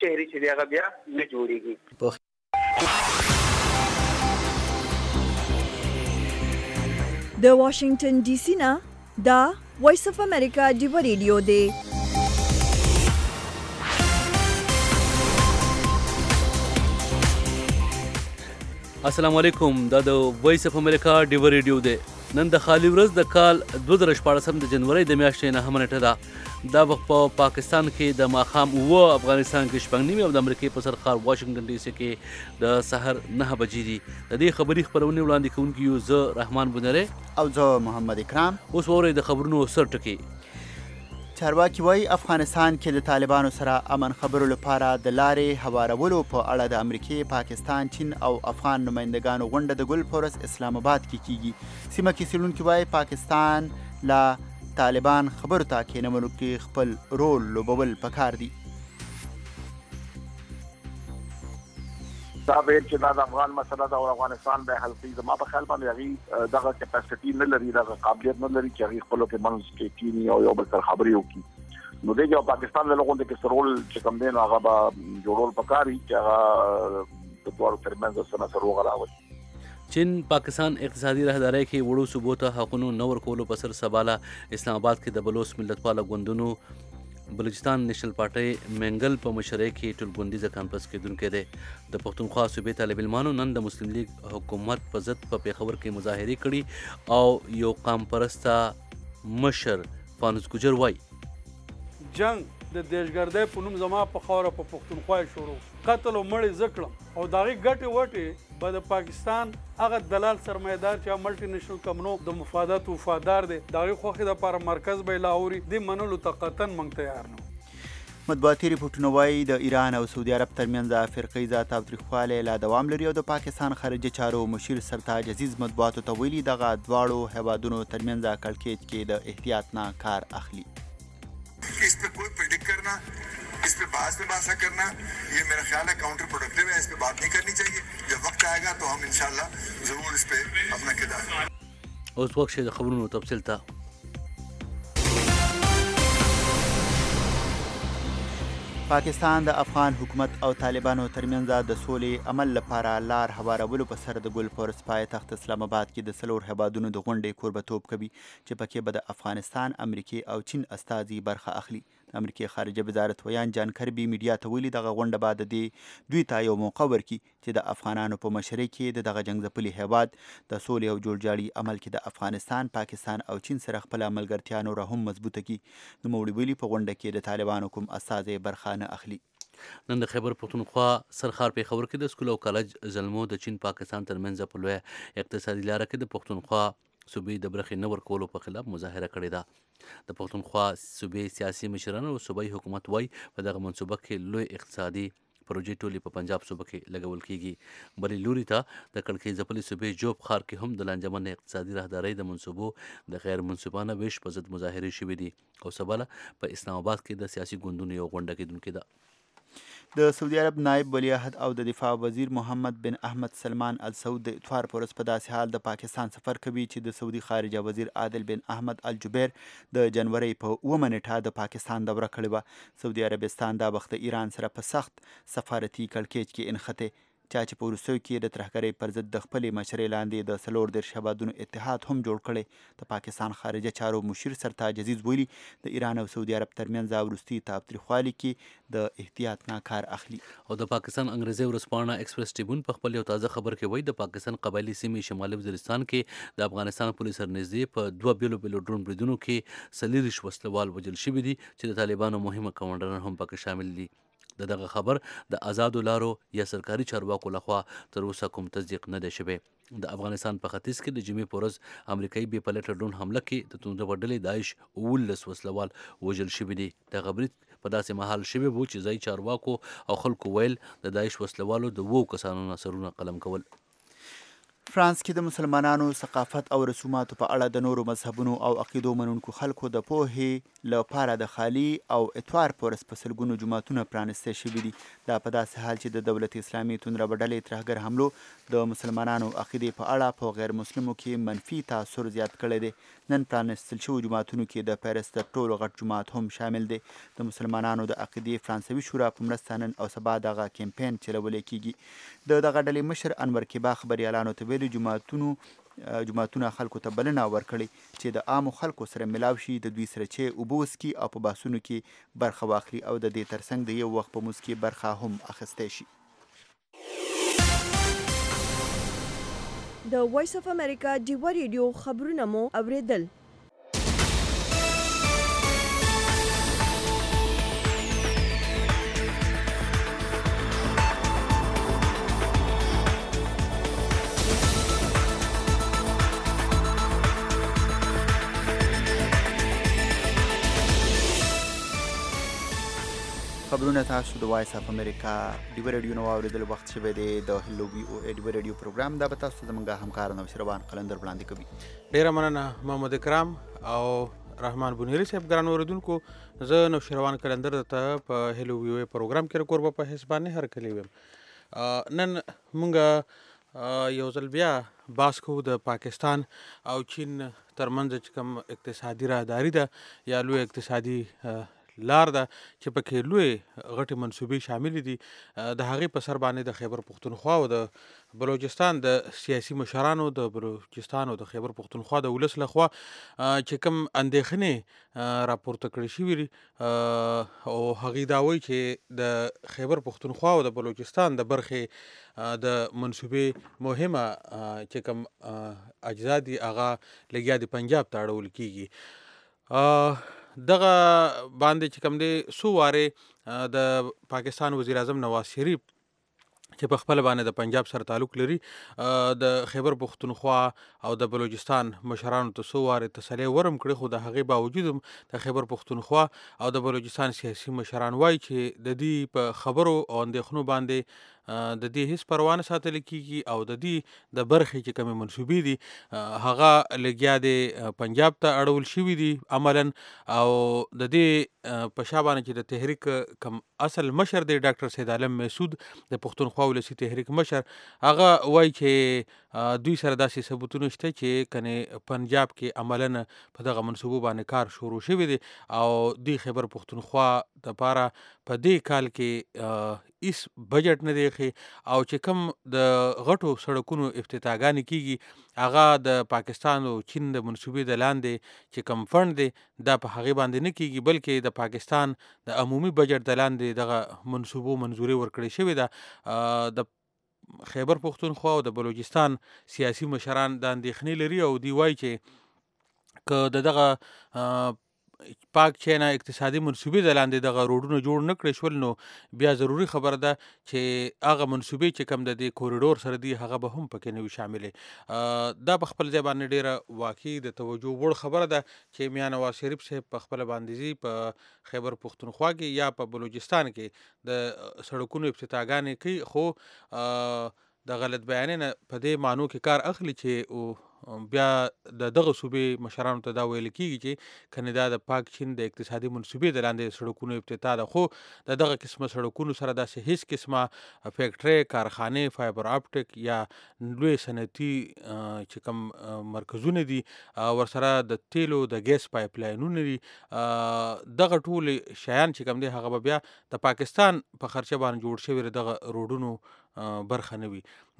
چهرې چې هغه بیا نه جوړیږي. د واشنگټن ډي سي نه دا وایس اف امریکا ډیو ریډیو دی. السلام علیکم. دا د وایس اف امریکا ډیو ریډیو دی. نن د خالي ورځ د کال 2014 د جنوري د میاشتې 9 نیټه ده. دا وخت په پاکستان کې د ماښام 9، افغانستان کې 9:30 او د امریکې په سر ښار واشنگټن ډي سي کې د سحر 9 بجې دي. د دې خبري خبرونه وړاندې کوونکی یو زه رحمان بنره او زه محمد اکرام. اوس وورئ د خبرونو سر ټکي. چارواکي وایي افغانستان کې د طالبانو سره امن خبرو لپاره د لارې هوارولو په اړه د امریکې، پاکستان، چین او افغان نمایندګانو غونډه د ګل فورس اسلام آباد کې کیږي. سیمه کې څېړونکي وایي پاکستان لا طالبان خبرو ته کېنولو کې خپل رول لوبول پکار دي. دا ویل چې دا د افغان مسله ده او افغانستان به حل کوي. زما په خیال باندې هغې دغه کیپاسټي نه لري، دغه قابلیت نه لري چې هغې خپلو کې منځ کې کیني او یو بل سره خبرې وکړي. نو دې کې پاکستان له غونډې کې سرول چې کوم دی نو هغه به جوړول پکار وي چې هغه د دواړو ترمنځ سره سروغ راولي. چین پاکستان اقتصادي راهدارۍ کې وړو صوبو ته حقونو نه ورکولو په سر سباله اسلام آباد کې د بلوچ ملتپاله ګوندونو بلوچستان نیشنل پارټۍ منګل په مشرۍ کې ټولګوندیزه کانفرنس کېدونکی دی. د پښتونخوا صوبې طالب علمانو نن د مسلم لیگ حکومت په ضد په پیښور کې مظاهرې کړي او یو قام پرسته مشر فانوس ګجر وایي جنگ د دیشګردۍ په نوم زما په خاوره په پښتونخوا شروع قتل او مړی زه کړم او د هغې ګټې وټې به د پاکستان هغه دلال سرمایهدار چې ملټي نیشنل کمپنو د مفادات وفادار دی د هغې خوښې دپاره مرکز به یې لاهوري دې منلو ته قطعا موږ تیار نه. مطبوعاتي ریپورټونه وایي د ایران او سعودي عرب ترمنځ فرقیزه تاوتریخوالی لا دوام لري او د پاکستان خارجه چارو مشیر سرتاج عزیز مطبوعاتو ته ویلي دغه دواړو هیوادونو ترمنځ کړکېچ کې د احتیاط نه کار اخلي. اس پہ کوئی پریڈکٹ کرنا، اس پہ بحث پہ بحث کرنا یہ میرا خیال ہے کاؤنٹر پروڈکٹیو ہے. اس پہ بات نہیں کرنی چاہیے. جب وقت آئے گا تو ہم انشاءاللہ ضرور اس پہ اپنا کردار. اوس وخت د خبرونو تفصیل ته. پاکستان د افغان حکومت او طالبانو ترمنځ د سولې عمل لپاره لار هوارولو په سر د ګل فورس پایتخت اسلام آباد کې د 4 هیوادونو د غونډې کوربتوب کوي چې پکې به د افغانستان، امریکې او چین استازي برخه اخلي. د امریکې خارجه وزارت ویان جان کربي میډیا ته ویلي دغه غونډه به دوی ته یو موقع ورکړي چې د افغانانو په مشرۍ کې دغه جنګ ځپلي هیواد د سولې او جوړجاړي عمل کې د افغانستان، پاکستان او چین سره خپله ملګرتیا نوره هم مضبوطه کړي. نوموړي ویلي په غونډه کې د طالبانو کوم استازی برخه نه اخلي. نن د خیبر پښتونخوا سرخار پیښور کې د سکول او کالج زلمو د چین پاکستان ترمنځ په لویه اقتصادي لاره کې د پښتونخوا صوبې د برخې نه ورکولو په خلاف مظاهره کړې ده. د پښتونخوا صوبې سیاسي مشران او صوبایي حکومت وایي په دغه منصوبه کې لوی اقتصادي پروژې ټولې په پنجاب صوبه کې لګول کیږي. بلې لوري ته د کړکۍ ځپلې صوبې جوب ښار کې هم د لانجمن اقتصادي راهدارۍ د منصوبو د غیر منصفانه ویش په ضد مظاهرې شوې دي او سباله په اسلام آباد کې د سیاسي ګوندونو یو غونډه کېدونکې ده. د سعودي عرب نائب ولیعهد او د دفاع وزیر محمد بن احمد سلمان السعود د اتوار په ورځ په داسې حال د پاکستان سفر کوي چې د سعودي خارجه وزیر عادل بن احمد الجبیر د جنوري په 9 نیټه د پاکستان دوره کړې وه. سعودي عربستان دا وخت د ایران سره په سخت سفارتي کړکېچ کې انخته چا چې په وروستیو کې د ترهګرۍ پر ضد د خپلې مشرۍ لاندې د 34 هیوادونو اتحاد هم جوړ کړی. د پاکستان خارجه چارو مشیر سرتاج عزیز ویلي د ایران او سعودي عرب ترمنځ وروستي تاوتریخوالي کې د احتیاط نه کار اخلي. او د پاکستان انګریزي ورځپاڼه ایکسپریس ټریبون په خپل یو تازه خبر کې وایي د پاکستان قبایلي سیمې شمالي وزیرستان کې د افغانستان پولیس سره نږدې په 2 بیلو ډرون بریدونو کې 40 وسلوال وژل شوي دي چې د طالبانو مهمه کمانډران هم پکې شامل دي. دغه خبر د آزادو لارو یا سرکاري چارواکو لخوا تر اوسه کوم تصدیق نه دی شوی. د افغانستان په ختیځ کې د جمعې په ورځ امریکایي بې پلټه ډرون حمله کې د توندرو ډلې داعش 19 وسلوال وژل شوي دي. دغه برید په داسې مهال شوی و چې ځایي چارواکو او خلکو ویل د داعش وسلوالو د 2 کسانو سرونه قلم کول. فرانس کې د مسلمانانو ثقافت او رسوماتو په اړه د نورو مذهبونو او عقیدو منونکو خلکو د پوهې لپاره د خالي او اتوار په ورځ په سلګونو جوماتونه پرانیستی شوي دي. دا په داسې حال چې د دولت اسلامي توندربه ډلې ترهګر حملو د مسلمانانو عقیدې په اړه په غیر مسلمو کې منفي تاثر زیات کړی دی. نن پرانیستل شوو جوماتونو کې د پیرس تر ټولو غټ جومات هم شامل دی. د مسلمانانو د عقیدې فرانسوي شورا په مرسته نن او سبا دغه کمپین چلولی کیږي. د دغه ډلې مشر انور کیبا خبریالانو ته ویلي جوماتونه خلکو ته بلنه ورکړي چې د عامو خلکو سره ملاو شي، د دوی سره چې اوبه وڅښي او په بحثونو کې برخه واخلي او د دې ترڅنګ د یو وخت په مونځ کې برخه هم اخیستی شي. د وایس اف امریکا ډیوه ریډیو خبرونه مو اوریدل. خبرونه تاسو د وایس اف امریکا ډیوه ریډیو نو اوریدل وخت شوی دی. د هلو وی او ډیوه ریډیو پروګرام دا به تاسو زموږ همکار نوشروان قلندر وړاندې کوي. ډیره مننه محمد اکرام او رحمان بنيري صاحب. ګران اوریدونکو، زه نوشروان قلندر ته په هلو وی او پروګرام کې کوربه په حسابانه هر کلی ویم. نن مونږ یو ځل بیا باس کو د پاکستان او چین ترمنځ چې کوم اقتصادي راهداري ده یا لوی اقتصادي لار ده چې پکې لوی غټې منصوبې شاملې دي. د هغې په سر باندې د خیبر پښتونخوا او د بلوچستان د سیاسي مشرانو، د بلوچستان او د خیبر پښتونخوا د ولس لخوا چې کوم اندېښنې راپورته کړې شوي دي او هغې دا وایي چې د خیبر پښتونخوا او د بلوچستان د برخې د منصوبې مهمه چې کوم اجزا دي هغه لګیا د پنجاب ته اړول کیږي. دغه باندې چې کوم دی څو وارې د پاکستان وزیر اعظم نواز شریف چې په خپل باندې د پنجاب سره تعلق لري د خیبر پښتونخوا او د بلوچستان مشرانو ته څو وارې تسلی ورم کړي، خو د هغې باوجود هم د خیبر پښتونخوا او د بلوچستان سیاسي مشران وایي چې د دې په خبرو او اندېښنو باندې د دې هیڅ پروا نه ساتل کیږي او د دې د برخې چې کومې منصوبې دي هغه لګیا د پنجاب ته اړول شوي دي عملا. او د دې په شا باندې چې د تحریک کم اصل مشر دی ډاکټر سید عالم محسود د پښتونخوا ولسي تحریک مشر، هغه وایي چې دوی سره داسې ثبوتونه شته چې کنې پنجاب کې عملا په دغه منصوبو باندې کار شروع شوی دی او د خیبر پښتونخوا دپاره په دې کال کې هیڅ بجټ نه دی او چې کوم د غټو سړکونو افتتاحګانې کیږي هغه د پاکستان او چین د منصوبې د لاندې چې کوم فند دی دا په هغې باندې نه کیږي، بلکې د پاکستان د عمومي بجټ د لاندې دغه منصوبو منظوري ورکړې شوې ده. د خیبر پښتونخوا او د بلوچستان سیاسي مشران د اندېښنې لري او دی وایي چې که د دغه پاک چینه اقتصادي منصوبې د لاندې دغه روډونه جوړ نه کړی شول نو بیا ضروري خبره ده چې هغه منصوبې چې کوم د دې کوریډور سره دي هغه به هم پکې نه وي شاملې. دا په خپل ځای باندې ډېره واقعي د توجه وړ خبره ده چې میا نواز شریف صاحب په خپله باندې ځي په خیبر پښتونخوا کې یا په بلوچستان کې د سړکونو افتتاحګانې کوي، خو د غلط بیانۍ نه په دې معنو کې کار اخلي چې بیا د دغه صوبې مشرانو ته دا ویل کیږي چې کنې دا د پاک چین د اقتصادي منصوبې د لاندې سړکونو افتتاح ده، خو د دغه قسمه سړکونو سره داسې هیڅ قسمه فیکټرۍ، کارخانې، فایبر آپټیک یا لوی صنعتي چې کوم مرکزونه دي ورسره د تیلو د ګیس پایپ لاینونه دي، دغه ټول شیان چې کوم دی هغه به بیا د پاکستان په خرچه باندې جوړ شوي دغه روډونو برخه نه وي.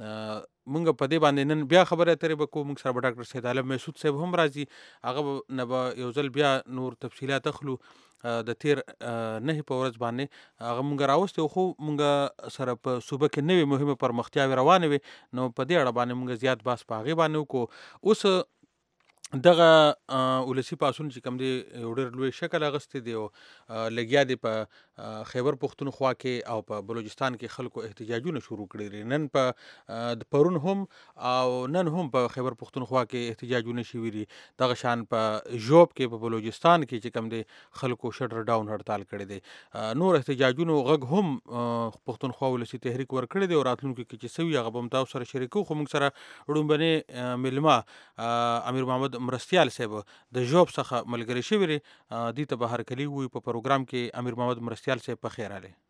مونږ په دې باندې نن بیا خبرې اترې به کوو. مونږ سره به ډاکټر سید عالم محسود صاحب هم راځي، هغه نه به یو ځل بیا نور تفصیلات اخلو. د تیر 9 په ورځ باندې هغه مونږ راوستي خو مونږ سره په صوبه کې نوې مهمه پرمختیاوې روانې وې نو په دې اړه باندې مونږ زیات بحث په هغې باندې وکړو. اوس دغه ولسی پاسون چې کوم دی یو ډېر لوی شکل اغوستی دی او لګیا دی په خیبر پښتونخوا کې او په بلوچستان کې خلکو احتجاجونه شروع کړي دي. نن په پرون هم او نن هم په خیبر پښتونخوا کې احتجاجونه شوي دي. دغه شان په ژوب کې په بلوچستان کې چې کوم دی خلکو شټر ډاون هړتال کړی دی. نور احتجاجونو غږ هم پښتونخوا ولسی تحریک ورکړی دی او راتلونکي کې چې سوي هغه به هم تاسو سره شریکو. خو موږ سره ړومبنې میلمه امیر محمد مرستیال صاحب د ژوب څخه ملګری شوي دي. دې ته به هرکلي ووایو په پروګرام کې. امیر محمد مرستیال صاحب په خیر راغلی.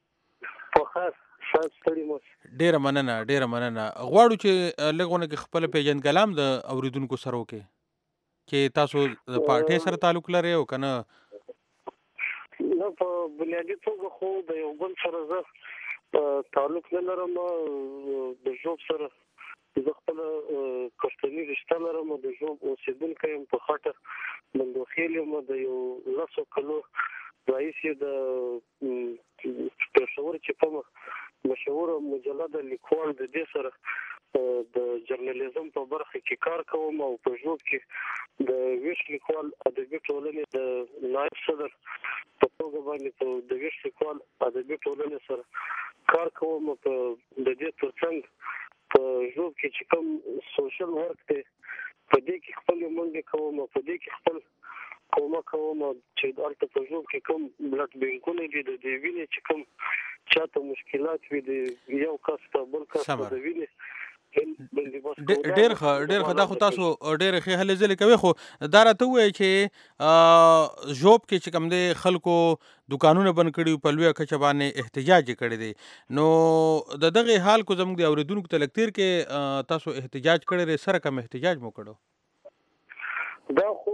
ډېره مننه غواړو چې لږونه کې خپل پیژندګلام د اوریدونکو سره وکړي چې تاسو د پارټۍ سره تعلق لرئ او که نه. نه په بنیادي توګه خو د یو بل سره زه تعلق نه لرم. د ژوب سره زه خپل پښتني رشته لرم. د ژوب اوسېدونکی یم. په خټه بندوخیل یم. د یو 10 کلو راهیسې د پېښور چې کومه مشهوره مجله لیکوال د دې سره د جرنالیزم په برخه کې کار کوم او په ژوب کې د ویش لیکوال ادبي ټولنې د نائب صدر په توګه باندې په د ویش لیکوال ادبي ټولنې سره کار کوم. په د دې ترڅنګ په ژوب کې چې کوم سوشل ورک دی په دې کې خپل منډې کوم. په دې کې خپل کومه کوم چې دلته په ژوب کې کوم بلډ بینکونه دي د دې وینې چې کوم چاته مشکلات وي د یو کس ته بل کس ته د وینې ډېر ښه. دا خو تاسو ډېرې ښې هلې ځلې کوئ. خو دا راته ووایئ چې ژوب کې چې کوم دی خلکو دوکانونه بند کړي په لویه کچه باندې احتجاج یې کړی دی. نو د دغې حال کو زموږ د اورېدونکو ته لږ تېر کې تاسو احتجاج کړی دی. سره کوم احتجاج مو کړو؟ دا خو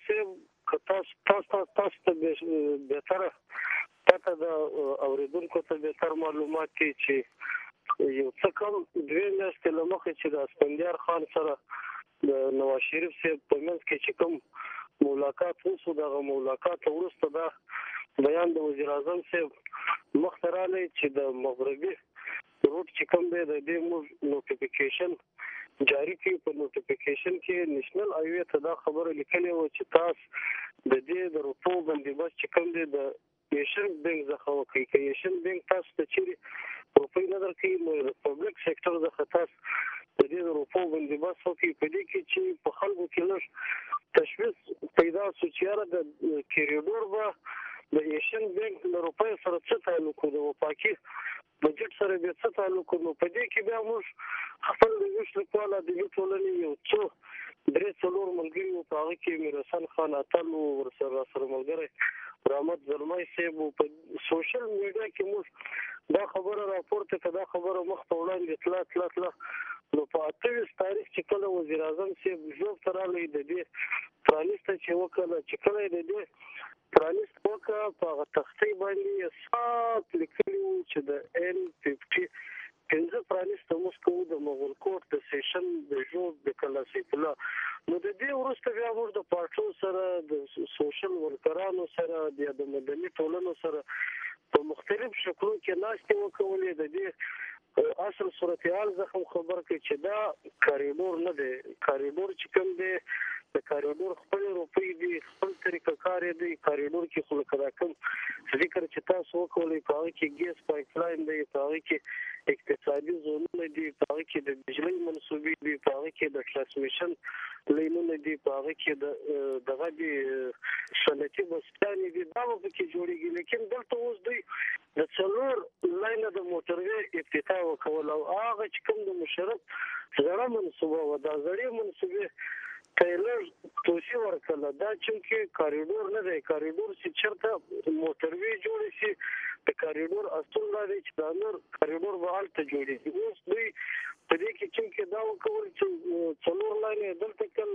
صرف تاسو ته بهتره پته ده، اورېدونکو ته بهتر معلومات دي چې یو څه کم 2 میاشتې له مخکې چې د اسفندیار خان سره د نواز شریف صاحب په منځ کې چې کوم ملاقات وشو، دغه ملاقات وروسته دا بیان د وزیر اعظم صاحب مخته راغلی چې د مغربي روټ چې کوم دی د دې موږ نوټیفیکیشن جاری کړي. په نوټیفیکیشن کې نېشنل هایوې ته دا خبره لیکلې وه چې تاسو د دې د روپو بندوبست چې کوم دی د ایشین بینک څخه وکړئ. که ایشین بینک تاسو ته چیرې روپۍ نه درکوي نو د پبلک سیکټر څخه تاسو د دې د روپو بندوبست وکړئ. په دې کې چې په خلکو کې لږ تشویش پیدا شو چې یاره د کریډور به د ایشین بینک له روپۍ سره څه تعلق و، د وفاقي بجټ سره به څه تعلق و. نو په دې کې بیا موږ خپل د ویش لیکوال ادبي ټولنې یو څو 3-4 ملګري وو. په هغه کې میر حسن خان اتل وو، ورسره ملګری رحمت زلمی صاحب وو. په سوشل میډیا کې موږ دا خبره راپورته کړه، دا خبره مخ ته وړاندې تله. نو په 28 تاریخ چې کله وزیر اعظم صاحب ژوب ته راغلی د دې پرانیسته چې وکړه چې کله د دې پرانیست وکړه په هغه تختې باندې صاف لیکلي وو چې د N50 پنځه پرانیسته موږ کوو د مغول کوټ د سیشن د ژوب د کلا سیف الله. نو د دې وروسته بیا موږ د پارټو سره د سوشل ورکرانو سره د مدني ټولنو سره په مختلف شکلو کې ناستې وکولې. د دې اصل صورتحال زخم خبر کړي چې دا کاریډور نه دی. کاریډور چې کوم دی د کاریډور خپل روپۍ دي، خپل طریقه کار دی. کاریډور کې خو لکه کوم ذکر چې تاسو وکولې په هغه کې ګیس پایپ لاین دی، په هغه کې اقتصادي زونونه دي، په هغه کې د بجلی منسوبې دي، په هغه کې د ټرانسمیشن لینونه دي، په هغه کې دغه دي صنعتي بستانې دي، دا به کې جوړېږي. لیکن دلته اوس دوی د 4 لاینه د موټروې افتتاح وکول او هغه چې کوم د مشرف زړه منصوبه وه، دا زړې منصوبې ټیلر توشي ورکړه. دا چې کاریډور نه دی. کاریډور چې چېرته موټروې جوړې شي د کاریډور اصول دا دی چې دا نور کاریډور به هلته جوړېږي. اوس دوی په دې کې چې دا وکول چې 4 لاینې دلته کل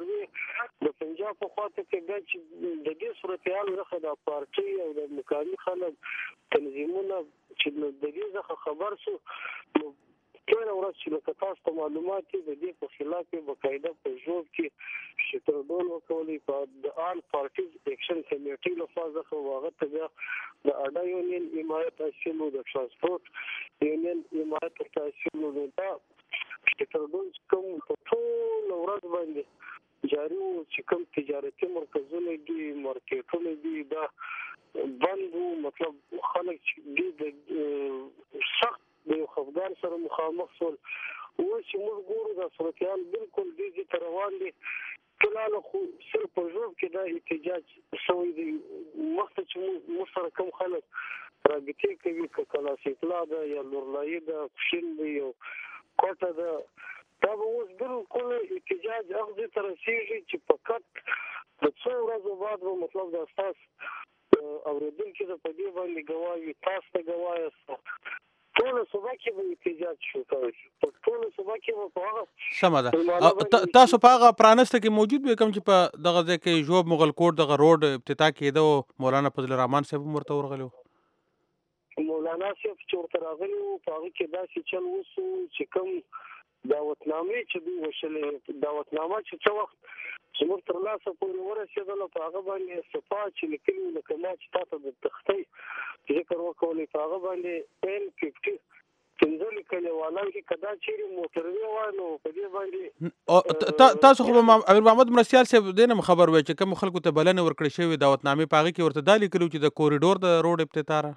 موټروې د پنجاب په خوا ته کې بیا چې د دې صورتحال څخه د پارټۍ او د مقامي خلک تنظیمونه چې د دې څخه خبر شو نو تېره ورځ چې لکه تاسو ته معلومات دي د دې په خلاف یې باقاعده په ژوب کې شترډول وکولې. په د آل پارټیز ایکشن کمیټې لخوا څخه هغه ته بیا د اډا یونین حمایت حاصل و، د ټرانسپورټ یونین حمایت حاصل و. دا شترډول کوم په ټوله ورځ باندې جاري وو چې کوم تجارتي مرکزونه دي مارکیټونه دي دا بند وو. مطلب خلک چې د سخت د خفګان سره مخامخ شول. اوس چې موږ ګورو دا صورتحال بالکل دې ته روان دي. کله خو صرف په ژوند کې دا احتجاج شوی دی. مخته چې موږ سره کوم خلک رابطې کوي که کلاس اطلاع ده یا نورلایي ده پښین دی یو کوټه ده دا به اوس بالکل احتجاج هغه ځای ته رسېږي چې فقط د څو ورځو بعد به مطلب دا ستاسو اورېدونکي د په دې باندې ګواه وي تاسو ته ګواه یاست. ټول صوبه کې به احتجاج شو په ټول صوبه کې به په هغه سمه ده. تاسو په هغه پرانسته کې موجود وي کوم چې په دغه ځای کې ژوب مغل کوټ دغه روډ افتتاح کېده او مولانا فضل الرحمن صاحب هم ورته ورغلی و؟ مولانا صاحب چې ورته راغلی و په هغه کې داسې چل وسو چې کوم دعوتنامې چې دوی وشلې دعوتنامه چې څه وخت چې موږ تر لاسه پورې ورسېدله په هغه باندې صفا چې لیکلي لکه ما چې تا ته د تختۍ ذکر وکولې په هغه باندې N50 پنځه لیکلې والا کې کدا چیرې موټروي وای نو په دې باندې تاسو خو امیر محمد مرستیال صاحب دې نه خبر وای چې کوم خلکو ته بلنه ورکړې شوې دعوتنامې په هغه کې ورته دا لیکلو چې د کوریډور د روډ افتتاح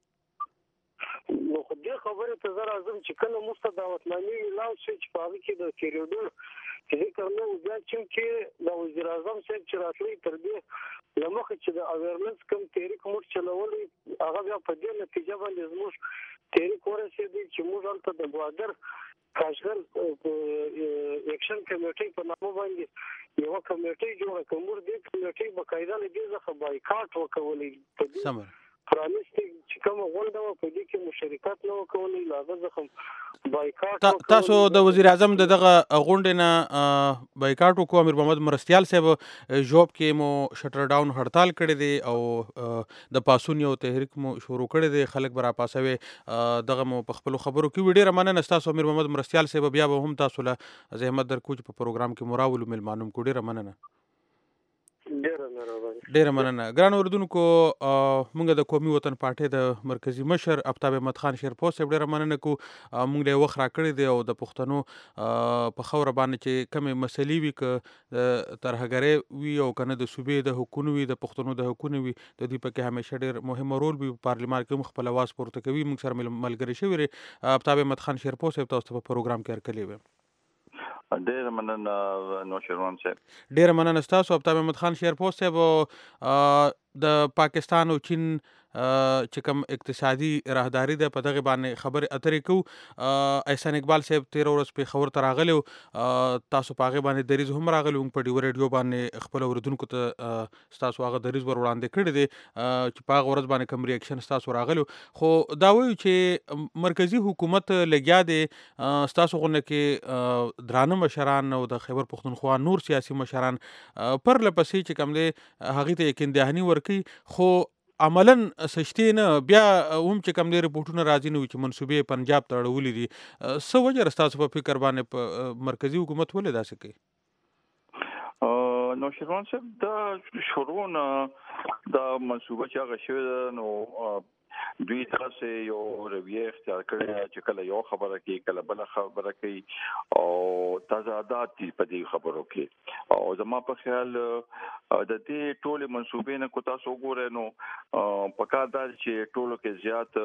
نو خو دې خبرې ته زه راځم چې کله موږ ته دعوتنامې ولاړ شي چې په هغه کې د کوریډور ذکر نه بیا چې د وزیر اعظم صاحب چې راتلی تر دې له مخکې چې د اویرنس کوم تحریک موږ چلولی هغه بیا په دې نتیجه باندې زموږ تحریک ورسېدی چې موږ هلته د بهادر کاشغر اکشن کمیټۍ په نامه باندې یوه کمیټۍ جوړه کړه. موږ دې کمیټۍ باقاعده له دې څخه بایکاټ وکولی په دې پرانیستي چې کومه غونډه وه په دې کې مشارکت نه وکولی له هغه څخه بایکاټ. تاسو د وزیر اعظم د دغه غونډې نه بایکاټ وکړو. امیر محمد مرستیال صاحب ژوب کې مو شټر ډاون هړتال کړی دی او د پاسون یو تحریک مو شروع کړی دی خلک به راپاسوي دغه مو په خپلو خبرو کې وي. ډېره مننه ستاسو امیر محمد مرستیال صاحب. بیا به هم تاسو له زحمت درکوو چې په پروګرام کې مو راولو میلمانو کو. ډېره مننه. ډېره مننه. ګران اردوونکو موږ د قومي وطن پارټۍ د مرکزي مشر آفتاب احمد خان شیرپور صاحب ډېره مننه کو. موږ له وخت راکړی دی او د پښتنو په خاوره باندې چې کومې مسلې وي که د ترهګرۍ وي او که نه د صوبې د حقونو وي د پښتنو د حقونو وي د دوی پکې همیشه ډېر مهم رول وي. په پارلمان کې هم خپل اواز پورته کوي. موږ سره ملګری شوي دی آفتاب احمد خان شیرپور صاحب تاسو ته په پروګرام کې هرکلی ویم. ډېره مننه نوشیروان صاحب. ډېره مننه ستاسو آفتاب احمد خان شیرپور صاحب. د پاکستان او چین چې کوم اقتصادي راهداري ده په دغه باندې خبرې اترې کوو. احسان اقبال صاحب 13 ورځ پېښور ته راغلی تاسو په هغې باندې دریځ هم راغلی موږ په ډیو ریډیو باندې خپلو اورېدونکو ته ستاسو هغه دریځ ور وړاندې کړی دی چې په هغه ورځ باندې کوم ریاکشن ستاسو راغلی. خو دا وایو چې مرکزي حکومت لګیا دی ستاسو غونډه کې درانه مشران او د خیبر پښتونخوا نور سیاسي مشران پرله پسې چې کوم دی هغې ته یقین دهاني ورکوي خو عملاً سشتې نه. بیا هم چې کوم دی رپورټونه راځي نه وي چې منصوبې پنجاب ته اړولي دي. څه وجه ستاسو په فکر باندې په مرکزي حکومت ولې داسې کوي؟ نوشیروان صاحب دا شروع نه دا منصوبه چې هغه شوې ده نو دوی تاسو یو رویه اختیار کړی چې کله یو خبره کوي کله بل خبره کوي او تضادات دي په دې خبرو کې. او زما په خیال د دې ټول منصوبې نه کو تاسو وګورئ نو پکار دا چې ټولو کې زیات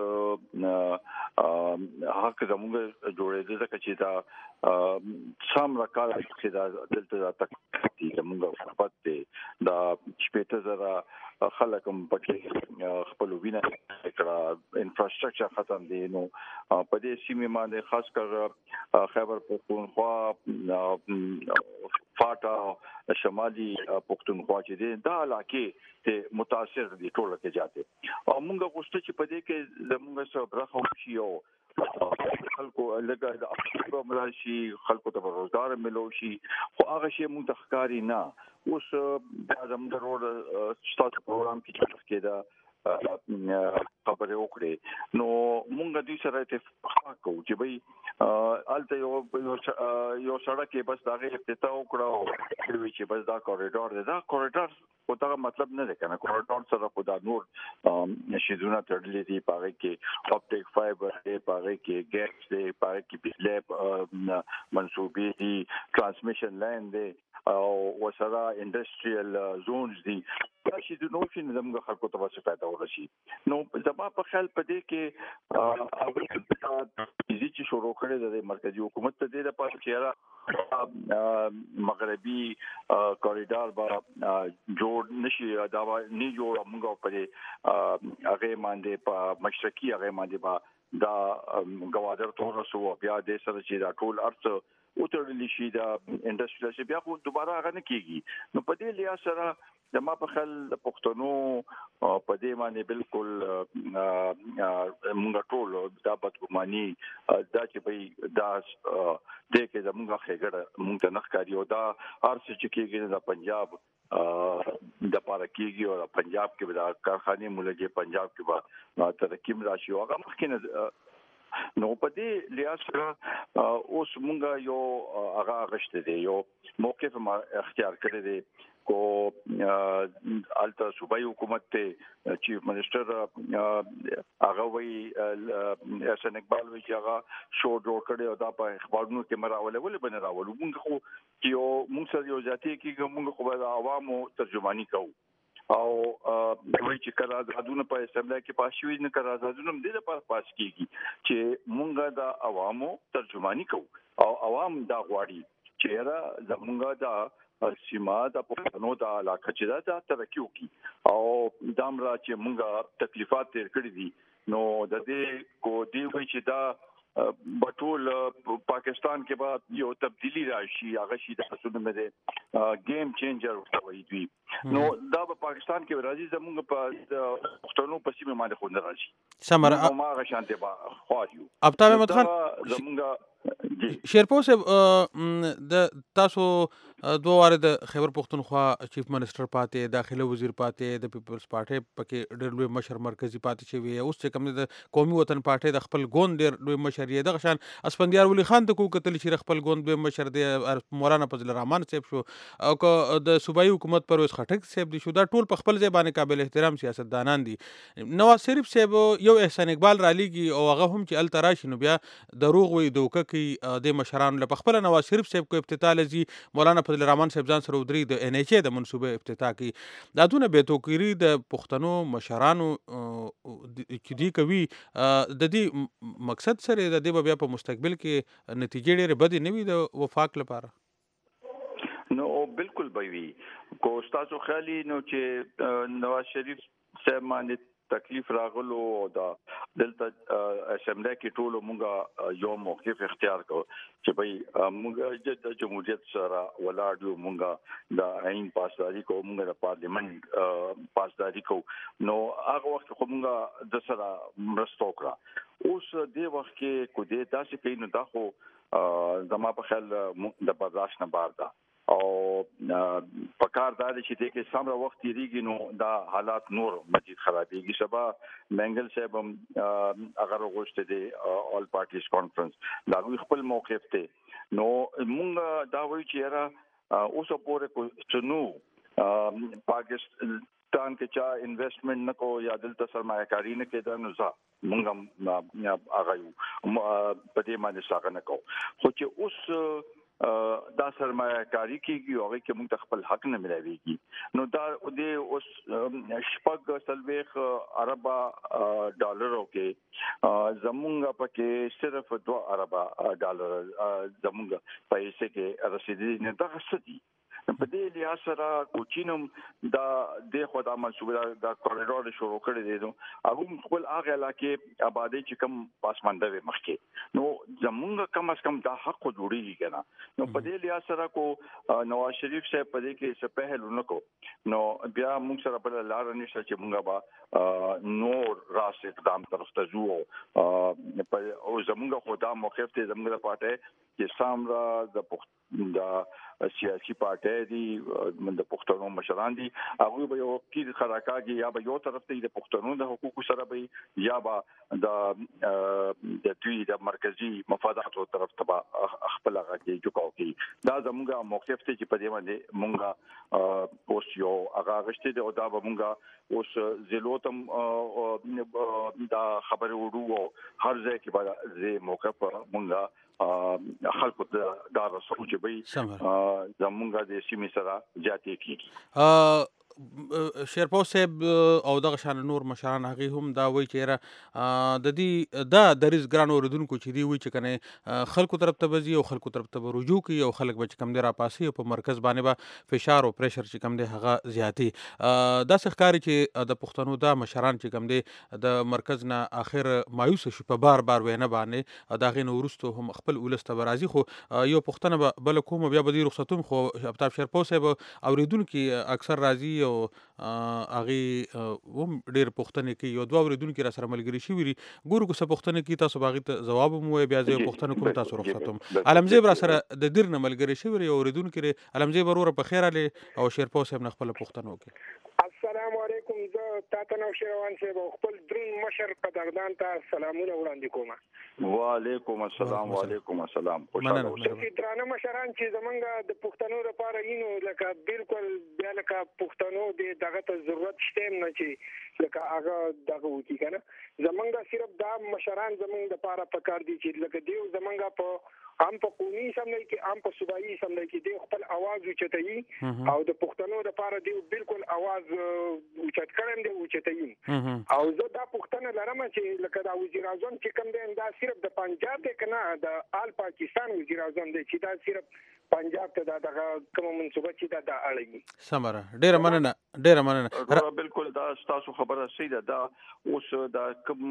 حق زموږ جوړېږي ځکه چې دا سم راکال چې دا دلته تکتي زموږ خپل دی دا 80,000 خلک هم پکې خپل وینه کړه انفراستراکچر ختم دي. نو په دې سیمه باندې خاص کر خیبر پختونخوا فاټا شمالي پختونخوا چې دي دا علاقې ته متاثر دي ټول کې جاته. او موږ غوښتل چې په دې کې زموږ سره برخه وشي او خلکو لګا د افغان مرشي خلکو ته روزګار ملو شي خو هغه شی موږ د ښکاری نه. اوس د زموږ روډ سټارټ پروګرام کې چې کېدا خبرې وکړې نو مونږ دوی سره اتفاق کوو چې بھئی الته یو سړک کې بس داغه افتتاح وکړو چې بس دا کوریډور دی دا کوریډور او دا مطلب نه دی کنه کوریډور سره خو دا نور شیزونه تړلې دي پاره کې اپټیک فایبر دی پاره کې ګیس دی پاره کې بجلی منسوبې دي ترانسمیشن لاین دی او وسره انډستریال زونز دي چې د نوښین زموږ خلکو ته څه فائدہ ورشي نو زما په خیال پدې کې اول چې شروع کړي د مرکزی حکومت ته د پاتې چیرې مغربي کوریډور با جوړ نشي دا نه جوړ موږ په هغه باندې په مشرقي هغه باندې با دا غوادر تورسو بیا د سره چې دا ټول ارث وترلی شي دا انډستریال شي بیا خو دوباره هغه نه کیږي نو په دې لیا سره د ما په خل پښتنو په دې باندې بالکل موږ ټول دا بدګماني دا چې به دا د کې زموږ خېګړه موږ ته نخکاری او دا ارڅ چې کېږي د پنجاب د پاره کېږي او پنجاب کې دا کارخانه مولګي پنجاب کې به ترکیم راشي او هغه مخکې نو په دې لیاس سره اوس مونږ یو هغه غشته دی یو موقف ما اختیار کړی دی کو الته صوبایي حکومت ته چیف منسٹر هغه وی احسان اقبال وی چې هغه شو جوړ کړی او دا په اخبارونو کې مراوله ولې بن راولو مونږ خو یو مونږ سره یو ذاتي کې مونږ خو د عوامو ترجمانی کوو او دوی چې کله آزادونه په اسمبلی کې پاشوي نه کړه آزادونه د دې لپاره پاس کیږي چې مونږ د عوامو ترجمانی کوو او عوام دا غواړي چې را زمونږ دا سیمه د پښتنو د علاقه چې دا ترقی وکړي او دامرا چې مونږه تکلیفات تیر کړی دي نو د دې کو دی وی چې دا بټول پاکستان کې بعد یو تبدیلی راشي هغه شي د حسود مده گیم چینجر وایي دوی نو دا په پاکستان کې راځي زموږ په پښتنو په سیمه باندې خو نه راځي سمره ما غشانته با خواجو ابتا احمد خان زموږ شیرپو صاحب د تاسو دوه واره د خیبر پختونخوا چیف منسٹر پاتې داخله وزیر پاتې د پیپلز پارټي پکې ډېر لوی مشر مرکزی پاتې شوی اوس چې کوم د قومي وطن پارټي د خپل ګوند ډېر لوی مشر یې د غشان اسفندیار ولی خان ته کو قتل شي خپل ګوند به مشر دی مولانا فضل الرحمن صاحب شو او د صوبایي حکومت پرویز خټک صاحب دی شو دا ټول په خپل ځای باندې قابل احترام سیاستدانان دي نواز شریف صاحب یو احسان اقبال را لېږي او هغه هم چې التراشي نو بیا دروغ وي دوکه کې د مشران له خپل نواز شریف صاحب کو افتتاح لذي مولانا فضل الرحمن صاحب ځان سره ودري د ان ایچ ای د منصوبه افتتاح کی دا دونه به توقيري د پښتنو مشرانو چې دی کوي د دې مقصد سره د دې بیا په مستقبل کې نتیجې ډېرې بدې نه وي د وفاق لپاره نو بالکل به وي کو تاسو خیالي نو چې نواز شریف صاحب باندې تکلیف راغلو او دا دلته اسمبلی کې ټول مونږه یو موقف اختیار کو چې بھئی مونږ د جمهوریت سره ولاړو مونږه د عین پاسداري کو مونږ د پارلیمنت پاسداري کو نو هغه وخت خو مونږه د سره مرسته وکړه اوس د وخت کې کو دې تاسو کې نو دا خو زما په خیال د برداشت نه بار ده او پکار دا چې د کې سمره وخت یریږي نو دا حالات نور مزید خرابېږي سبا منګل صاحب اگر غوښته دي اول پارټیز کانفرنس دا خپل موقف ته نو مونږ دا وایو چې را اوس پورې کو نو پاکستان کې چا انویسټمنٹ نکو یا دلته سرمایه‌کاری نه کېده نو ځا مونږ هغه په دې باندې څنګه نکو خو چې اوس دا سرمایه‌کاری کیږي او هغه کې موږ ته خپل حق نه ملایويږي نو دا د اوس شپږ سلويخ اربا ډالرو کې زمونږ پکې صرف 2 اربا ډالر زمونږ پیسې کې رسیدي نه دا څه په دې لحاظ سره کوچینم دا د خدای منصوبه دا کوریډور شروع کړی دی نو هغه خپل هغه علاقې آبادی چې کم پاسمانده وي مخکې نو زمونږ کم از کم دا حق جوړیږي کنه نو په دې لحاظ سره کو نواز شریف صاحب په دې کې څه پهل نکو نو بیا موږ سره بل لار نشته چې موږ با نور راس اقدام طرف ته ځو او زمونږ خدای موقف ته زمونږ پاتې چې سامرا د د سیاسي پارټي دي د پښتنو مشران دي هغه به یو کیر خراکاږي یا به یو طرف ته د پښتنو د حقوقو سره به یا به د دوی د مرکزی مفاداتو طرف ته خپل غږی جوړوي دا زموږه موقف ته چې په دې باندې مونږه اوس یو هغه غشته دی او دا به مونږه اوس زلوتم دا خبر وړو هر ځای کې به زه موقف مونږه خلکو دا رسول چې به زمونږه د سیمې سره جاتې کیږي شیرپو صاحب او دغه شان نور مشران هغه هم دا وایي چې د دې دا دریز ګران اوردونکو چې دی وایي چې کنه خلکو طرف ته بزي او خلکو طرف ته رجوع کوي او خلک به کم دی را پاسي او په مرکز باندې به فشار او پریشر چې کم دی هغه زیاتی دا ښکاری چې د پښتنو دا مشران چې کم دی د مرکز نه اخر مایوس شي په بار وینه باندې دا غین ورستو هم خپل ولسته برازي خو یو پښتنه بل کوم بیا به د رخصتوم خو ابتاب شیرپو صاحب اوریدونکو اکثر راځي او هغه هم ډیر پښتنه کې یو دوه اوریدونکو را سره ملګری شي وری ګورو کو څه پښتنه کې تاسو باغی ته جواب مو بیا ځای پښتنه کوم تاسو رخصتوم علمزیب را سره د دیر نه ملګری شي وری اوریدونکو علمزیب ورور په خیر علي او شیرپو صاحب نه خپل پښتنو کې السلام علیکم زه تاسو نو شیروان صاحب خپل درون مشر قدردان ته سلامونه وړاندې کوم وعلیکم السلام وعلیکم السلام خوشاله اوسئ درانه مشران چې زمونږ د پښتنو لپاره اینو لکه بالکل بیا لکه پښتنو د دغه ته ضرورت شته نه چې لکه هغه دغه وکی کنه زمونږ صرف دا مشران زمونږ لپاره پکار دي چې لکه دیو زمونږ په هم په قومي سملای کې هم په صوبایي سملای کې دی خپل आवाज اوچتایي او د پښتنو لپاره دی بالکل आवाज اوچت کړم دی اوچتایي او زه دا پښتنه لرم چې لکه دا وزیر اعظم چې کوم دی دا صرف د پنجاب دی کنه د آل پاکستان وزیر اعظم دی چې دا صرف پنجاب ته دا کوم منصوبه چې دا اړي سمره ډیره مننه بالکل دا تاسو خبره سیده دا اوس دا کوم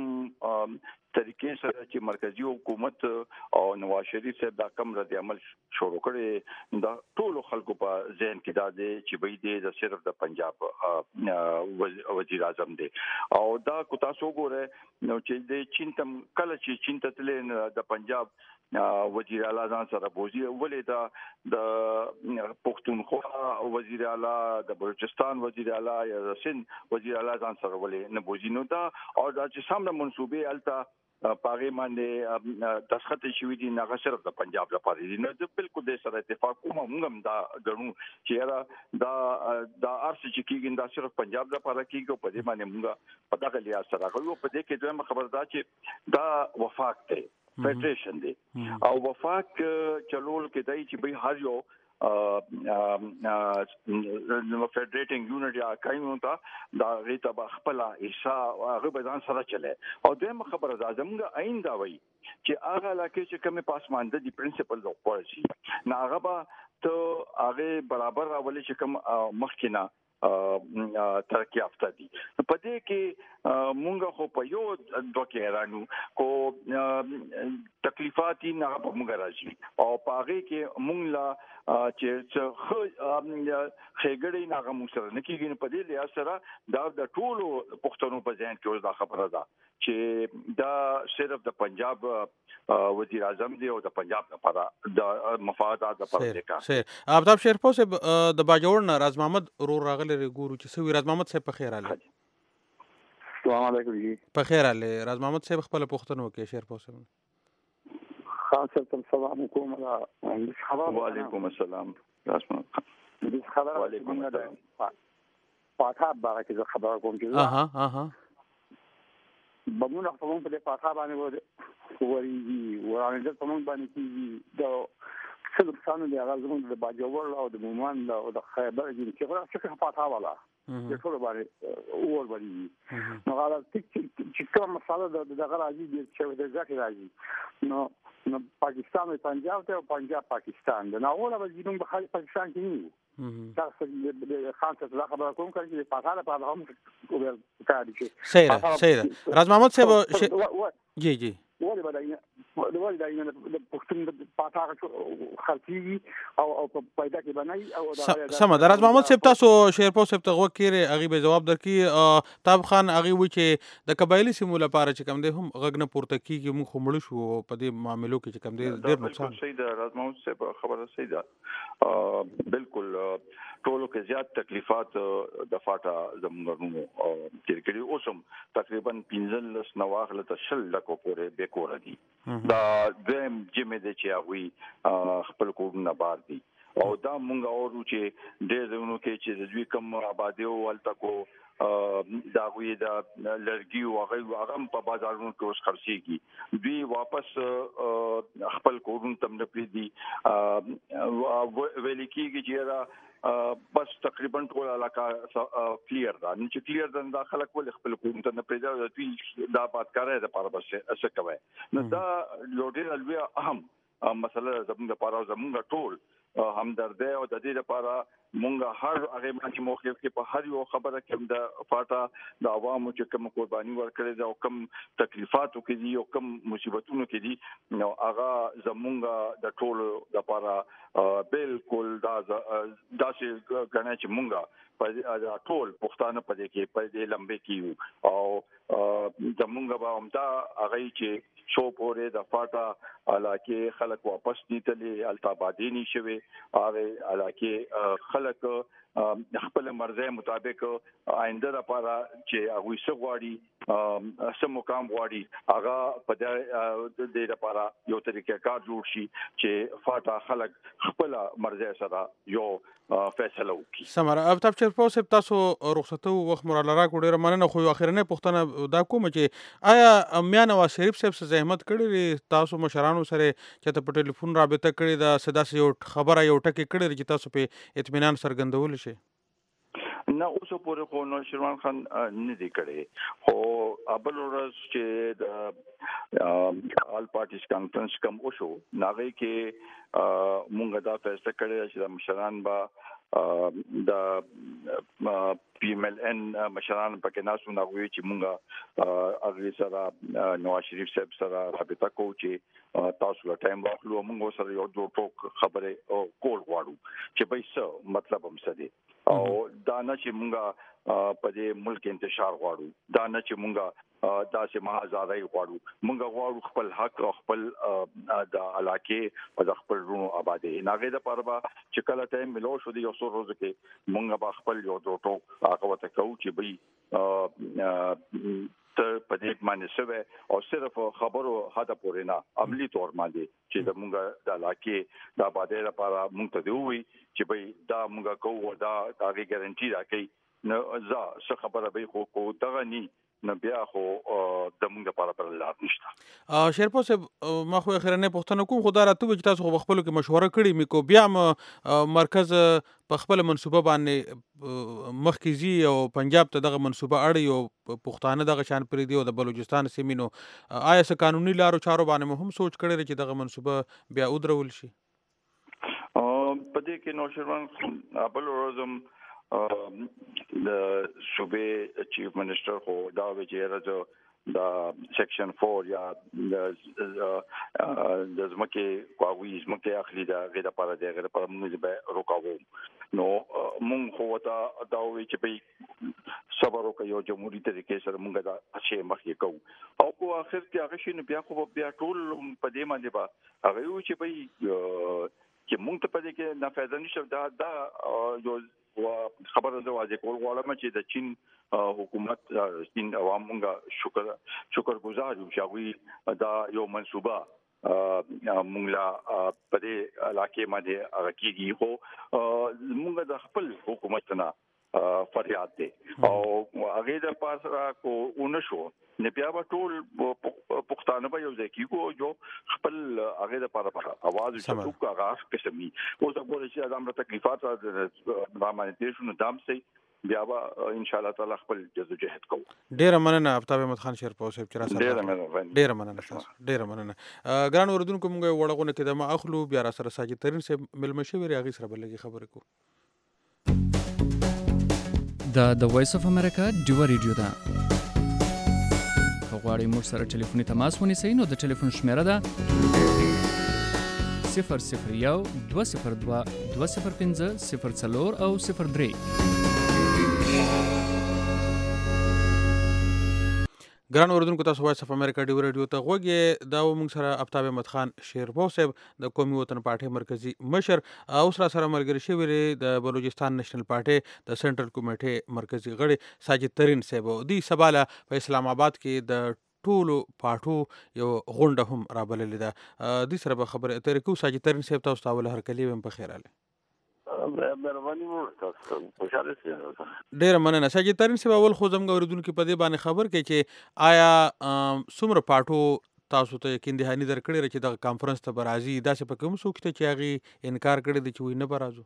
طریقې سره چې مرکزی حکومت او نواز شریف صاحب دا کم رد عمل شروع کړي دا ټول خلکو په ذهن کې دا دی چې به دې صرف د پنجاب وزیر اعظم دی او دا کو تاسو ګوره نو چې د چین تم کله چې چین ته تلل د پنجاب وزیر اعلی ځان سره بوزي ولې دا د پښتونخوا وزیر اعلی د بلوچستان وزیر اعلی یا د سند وزیر اعلی ځان سره ولې نه بوزي نو دا او دا چې سم د منصوبې الته پاغي باندې دسخط شوی دي نه صرف د پنجاب لپاره دي نو بالکل د سره اتفاق کوم موږ دا غنو چې دا ارس چې کیږي دا صرف پنجاب لپاره کیږي په دې باندې موږ په دغه لیا سره غوښو په دې کې دوه خبردار چې دا وفاق دی فیډریشن دی او وفاق چلول کې دای چې به هر یو فیډریټینګ یونټ یا قانون ته دا غیته خپل حصہ هغه به ځان سره چلے او دغه خبره زموږ عین دا وایي چې هغه لکه چې کومه پاسمانده دي پرنسپل اف پالیسی نه هغه به ته هغه برابر راولي چې کوم مخکینه ترقی یافته دي په دې کې مونږ خو په یو دوه کې رانو کو تکلیفات نه په مونږ راځي او پاره کې مونږ لا چې خېګړې نه مونږ سره نه کېږي په دې لیا سره دا د ټولو پښتنو په ځین کې اوس دا خبره ده چې دا صرف د پنجاب وزیر اعظم دی او د پنجاب لپاره د مفادات لپاره دی کا ابتاب شیرپو صاحب د باجوړ نه راز محمد ورور راغلی ګورو چې سوي راز محمد صاحب په خیر اله السلام علیکم جی په خیر اله راز محمد صاحب خپل پښتنو کې شیرپو صاحب خاصه سلام علیکم وعلیکم السلام راز محمد خبر وعلیکم السلام پاکه باغ کې خبر کوم چې بمونه په مونږ په پاکه باندې ورېږي ورانه په مونږ باندې کیږي دا څه نقصان دی هغه زموږ د باجوړ او د مومان او د خیبر چې هغه څه پاکه والا د ټول باندې اور ورېږي نو هغه چې کوم مساله د غراجي چې د ځکه راځي نو پاکستان او پنجاب ته او پنجاب پاکستان دا نه ولا به جنوب بخاري پاکستان کې نه تاسو د خان څخه خبره کوم چې پاکستان په هم کاری چې صحیح راز محمد صاحب جی ولی بدای د ول دا د پښتون پاتاغه خلفي او پیدا کې بنای او سم دراز محمد صاحب تاسو شیرپور صاحب ته وکړي هغه به جواب درکې تاب خان هغه و چې د قبایلی سیمو لپاره چې کم دی هم غږ نه پورته کیږي موږ خمړ شو په دې معاملو کې چې کم دی ډېر نقصان صحیح ده راز محمد صاحب خبره صحیح ده بالکل ټولو کې زیات تکلیفات د فاټا زمونږ تیر کړي اوسم تقریبا 15 نواخله تشل لکو پورې به کور دي دا دیم جمع دي چې هغه خپل کورونه بار دي او دا مونږ اورو چې ډېر زمونږ کې چې دوی کم آبادی او ولته کو دا وی دا لرګي او هغه په بازارونو کې اوس خرڅيږي دوی واپس خپل کورونه تم نه پری دي ویل کېږي چې بس تقریبا ټول علاقه کلیر ده نو چې کلیر ده داخله کول خپل کوم ته نه پیدا دوی دا بات کوي د پاره بس څه کوي نو دا لوډر الوی اهم مسله زموږ لپاره زموږ ټول همدرد او د دې لپاره مونږ هر هغه باندې موقف کې په هر یو خبره کې د فاټا د عوامو چې کوم قرباني ورکړي او کوم تکلیفاتو کې دي او کوم مصیبتونو کې دي نو هغه زمونږ د ټول لپاره بالکل دا چې غنه چې مونږ په ټول پښتانه په دې کې په دې لمبه کې او زمونږ به هم دا هغه چې شو پورې د فاټا علاقه خلک واپس نیتلې التابادي نشوي هغه علاقه خلک خپل مرزه مطابق آینده لپاره چې هغه سغواړي سم مقام غواړي هغه په دې لپاره یو طریقې کار جوړ شي چې فاټا خلک خپل مرزه سره یو فیصله وکړي سمره اب چې تاسو رخصتو وخت مراله را کوډه مننه خو اخرنه پښتنه دا کوم چې آیا میاں نواز شریف صاحب څخه زحمت کړی تاسو مشرانو سره چې په ټلیفون رابطه کړی دا صدا سي یو خبره یو ټکی کړی چې تاسو په اطمینان سرګندول شي نه اوس پورې خو نو شروان خان نه دی کړی خو ابل ورځ چې د آل پارټیز کانفرنس کوم وشو ناغي کې مونږ دا فیصله کړی چې د مشران با د پی ایم ال ان مشران پکې ناسو ناغوي چې مونږه اغلی سره نواز شریف صاحب سره رابطه کوو چې تاسو له ټایم واخلو مونږ سره یو دوه ټوک خبره او کول غواړو چې به څه مطلب هم څه دی او دا نه چې مونږه په دې ملک انتشار غواړو دا نه چې مونږه داسې مهازادي غواړو مونږ غواړو خپل حق او خپل د علاقه او د خپل رونو آبادی ناګه د پربا چې کله ټایم ملو شو دی یو څو ورځې کې مونږ به خپل یو دوه هغه وته کوو چې به ته په دې باندې سوي او صرف خبرو هدا پورې نه عملی تور باندې چې مونږ د علاقه د آبادی لپاره مونږ ته دی وي چې به دا مونږ کوو دا هغه ګارانټي راکړي نو ځا څه خبره به خو دغه ني نه بیا خو د مونږ لپاره پر لار نشته شیرپور صاحب ما خو اخرنه پښتنه کوم خدای راته چې تاسو خو خپل کې مشوره کړې مې کو بیا مرکز په خپل منصوبه باندې مخکزي او پنجاب ته دغه منصوبه اړي او پښتانه دغه شان پرې دی او د بلوچستان سیمینو آیا څه قانوني لارو چارو باندې هم سوچ کړی چې دغه منصوبه بیا ودرول شي په دې کې نو شروان ابل روزم د صوبې چیف منسٹر خو دا وجه دا سیکشن 4 یا د زمکه کوي زمکه اخلي دا غیر لپاره دی غیر لپاره موږ به روکاو نو موږ خو دا وی چې په صبر وکړو یو جمهوریت طریقې سره موږ دا اچې مخې کوو او په اخر کې هغه شي بیا خو بیا ټول په دې باندې با هغه یو چې به چې موږ ته په دې کې نافذ نشو دا یو خبره زه واځي کول غواړم چې د چین حکومت چین عوام موږ شکر گزار یو چې دا یو منصوبه موږ لا په دې علاقې باندې راکېږي خو موږ د خپل حکومت نه فریاد دی او هغه د پاسه کو ونشو نه بیا به ټول پښتانه به یو ځای کېږو جو خپل هغه د پاره आवाज چې څوک هغه قسمي او څه کولای شي ادم له تکلیفات باندې تیر شو دام سي بیا به ان شاء الله تعالی خپل جدوجہد کوو ډیر مننه افتاب احمد خان شیرپور صاحب چې را سره ډیر مننه ګران اوردونکو موږ وړغونه کې د ما اخلو بیا را سره ساجد ترين صاحب ملمشي وری هغه سره بلګي خبرې کو د وایس اف امریکا ډیو ریډیو دا که غواړئ موږ سره ټلیفوني تماس ونیسئ نو د ټلیفون شمیره ده 001 202 205 04 او 03. ګران اوریدونکو تاسو وایس اف امریکا ډیو رادیو ته غوږی دا موږ سره آفتاب احمد خان شیرپور صاحب د قومي وطن پارټي مرکزی مشر اوس را سره ملګری شوی د بلوچستان نېشنل پارټي د سنټرل کمیټې مرکزی غړي ساجد ترین صاحب دی سباله په اسلام آباد کې د ټولو پاټو یو غونډه هم رابللې ده د سره به خبره اترې کو ساجد ترین صاحب تاسو ته ول هر کلی هم په خیر اله مهرباني وکړه خوشاله سي ډیر مننه ساجد ترین صاحب اول خو زموږ اوریدونکو په دې باندې خبر کې چې آیا څومره پاټو تاسو ته یقین دهانی درکړی چې د کانفرنس ته برازي داسې په کوم څوک ته چې هغه انکار کړی دی چې وینه برازو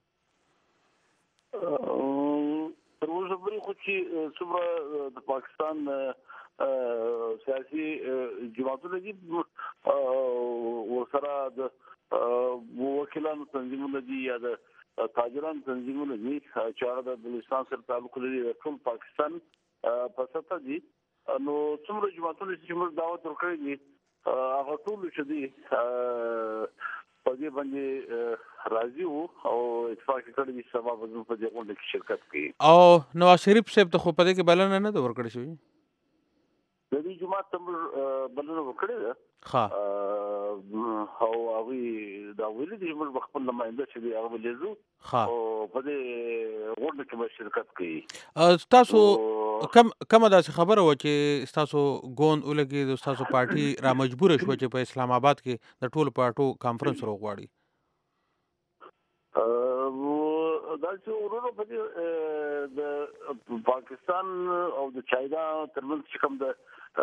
تر اوسه پورې خو چې څومره د پاکستان سیاسي جماعتونه دي ورسره د وکیلانو تنظیمونه دي یا د تاجران تنظیمونه دي چې هغه د بلوچستان سره تعلق لري ټول پاکستان په سطح دي نو څومره جماعتونه چې موږ دعوت ورکړې دي هغه ټول چې دي په دې باندې راضي وو او اتفاق کړی چې سبا په دې غونډه کې شرکت کوي او نواز شریف صاحب ته خو په دې کې بلنه نه ورکړې شوې د دې جماعت تم بلنه ورکړې ده ها او هغه دا ویل دي موږ خپل نمائنده چې هغه ولېزو ها او په دې غونډه کې به شرکت کوي تاسو کومه داسې خبره و چې تاسو ګوند ولګي د تاسو پارټي را مجبور شو چې په اسلام آباد کې د ټولو پارټو کانفرنس وروغواړي دا چې ورونو په دې د پاکستان او د چاینا ترمنځ کوم د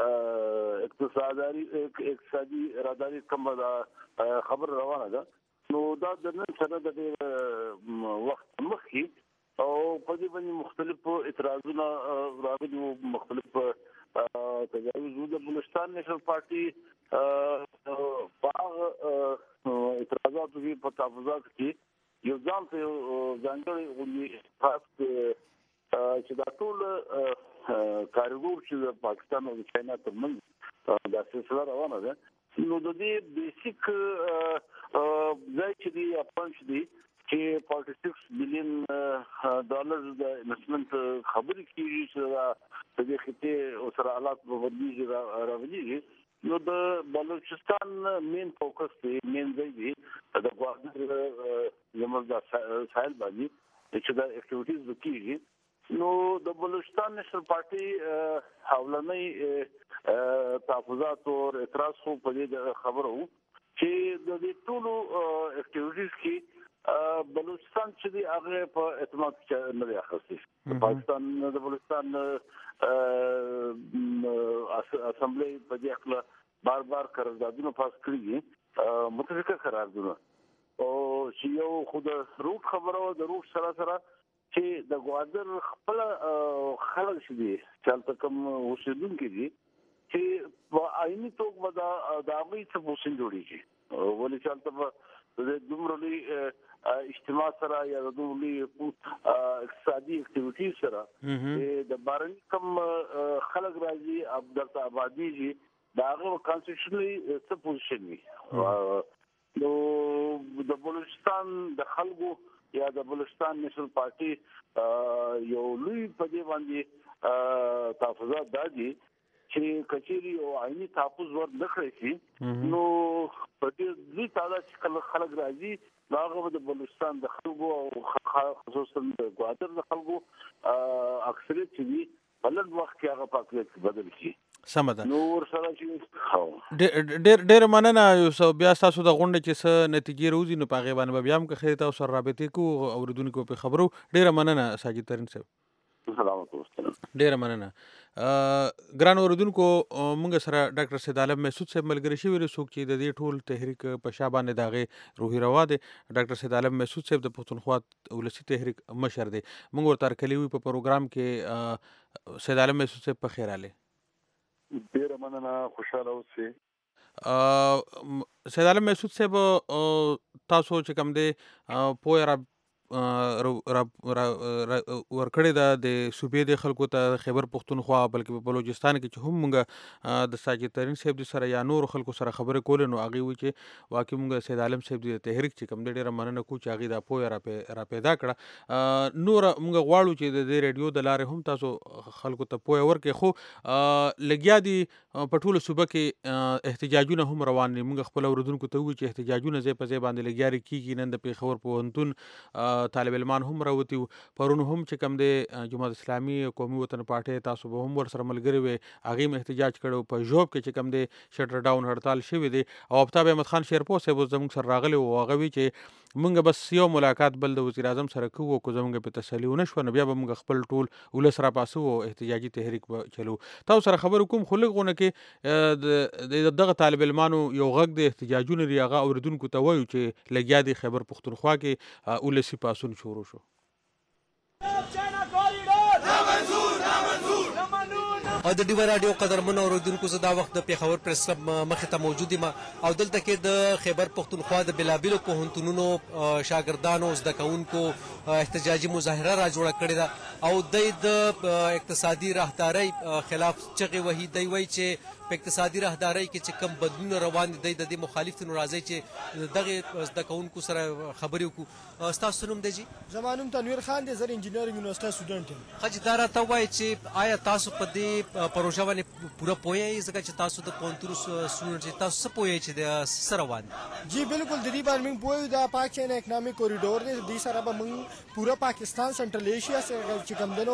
اقتصادي راداري کوم دا خبر روانه ده نو دا د نن سره د وخت مخکې او په دې باندې مختلف اعتراضونه راغلي مختلف تجاوز د بلوچستان نېشنل پارټي په اعتراضاتو کې په تحفظات کې یو ځان ته ځانګړي غونډې خاص چې دا ټول کارګور چې د پاکستان او چاینا ترمنځ دا سلسله روانه ده نو د دې بیسیک ځای چې دی اپانش دی چې 46 بلین ډالر د انویسټمنت خبرې کیږي چې د دې خطې او سره حالات په ورځي راوځي نو د بلوچستان مین فوکس دی مین ځای دی د غواړي زموږ د ساحل باندې چې دا اکټیویټیز وکړي نو د بلوچستان نېشنل پارټي حولنۍ تحفظات او اعتراض خو په دې خبرو چې د دې ټولو اکټیویټیز کې بلوچستان چې دی هغه په اعتماد کې نه دی اخستي پاکستان د بلوچستان اسمبلی په دې اړه بار قراردادونه پاس کړي متفقه قراردادونه او چې یو خود روټ خبره د روټ سره چې د ګوادر خپل خلک شدي چې کوم اوسیدونکو دي چې په عیني توګه دا داوی څه پوسین جوړیږي ولې چې د دومره اجتماع سره یا د دومره اقتصادي اکټیویټي سره د بارني کم خلک راځي عبدالله آبادی جی داغه کانسټیټیوشنلی څه پوزیشن وي نو د بلوچستان د خلکو یا د بلوچستان نېشنل پارټي یو لوی په دې باندې تحفظات دادي چې کچيري او عیني تحفظ ور نکړي شي نو په دې لوی تعداد خلک راځي هغه د بلوچستان د خلکو او خصوصا د ګوادر د خلکو اکثریت چې بلد وخت کې هغه پاکلت بدل شي سم ده نو ورسره چې ډېر مننه یو بیا تاسو د غونډې چې څه نتیجې راوځي نو په هغې باندې بیا هم که خیر تاسو سره رابطې کوو اورېدونکو پې خبرو ډېره مننه ساجد ترین صاحب ډېره مننه ګران اوریدونکو موږ سره ډاکټر سید عالم مسعود صاحب ملګری شوي دي څوک چې د دې ټول تحریک په شا باندې د هغې روحي روا دی ډاکټر سید عالم مسعود صاحب د پښتونخوا ولسي تحریک مشر دی موږ ورته هرکلي وي په پروګرام کې سید عالم مسعود صاحب په خیر راغلی ډېره مننه خوشحاله اوسئ سید عالم مسعود صاحب تاسو چې کوم دی پوهه را ورکړې ده د صوبې د خلکو ته خیبر پښتونخوا بلکې په بلوچستان کې چې هم مونږ د ساجد ترین صاحب د سره یا نور خلکو سره خبرې کولې نو هغې وایي چې واقعي مونږ سید عالم صاحب د تحریک چې کوم دی ډېره مننه کوو چې هغې دا پوهه را پیدا کړه. نوره مونږ غواړو چې د دې ریډیو د لارې هم تاسو خلکو ته پوهه ورکړئ خو لګیا دي په ټوله صوبه کې احتجاجونه هم روان دي. مونږ خپل اورېدونکو ته ووایو چې احتجاجونه ځای په ځای باندې لګیارې کېږي. نن د پېښور پوهنتون طالب علمان هم راوتي وو. پرون هم چې کوم دی جماعت اسلامي قومي وطن پارټۍ تاسو به هم ورسره ملګري وئ هغې هم احتجاج کړی په ژوب کې چې کوم دی شټر ډاون هړتال شوی دی او آفتاب احمد خان شیرپور صاحب زموږ سره راغلی و هغه وی چې مونږ بس یو ملاقات بل د وزیر اعظم سره کوو کو زمونږ په تسلي ونه شوه نو بیا به مونږ خپل ټول ولس راپاسو او احتجاجي تحریک به چلو. تاسو سره خبرې کوم خو لږ غونه کې دغه طالب علمانو یو غږ د احتجاجونه دی هغه اورېدونکو ته وایو چې لګیا دی خیبر پښتونخوا کې ولسي پاڅون شروع شو. او د ډیوه راډیو قدرمنو اورېدونکو زه دا وخت د پېښور پریس کلب مخې ته موجود یم او دلته کې د خیبر پښتونخوا د بېلابېلو پوهنتونونو شاګردانو زده کوونکو احتجاجي مظاهره را جوړه کړې ده او دی د اقتصادي راهدارۍ خلاف چغې وهي. دی وایي چې په اقتصادي راهدارۍ کې چې کم بدلونه روان دي دی د دې مخالف دي نو راځئ چې دغې زده کوونکو سره خبرې وکړو. ستاسو نوم دی جي؟ زما نوم تنویر خان دی. زه د انجینرینګ یونیورسټۍ سټوډنټ یم. ښه جي دا راته ووایئ چې آیا تاسو په دې پروژه باندې پوره پوه یئ ځکه چې تاسو د پوهنتون سټوډنټ یئ تاسو څه پوه یئ چې څه روان دي؟ جی بالکل د دې باندې موږ پوه یو دا پاک چین اکنامک کوریډور دی. د دې سره به موږ پوره پاکستان سنټرل ایشیا سره چې کوم دی نو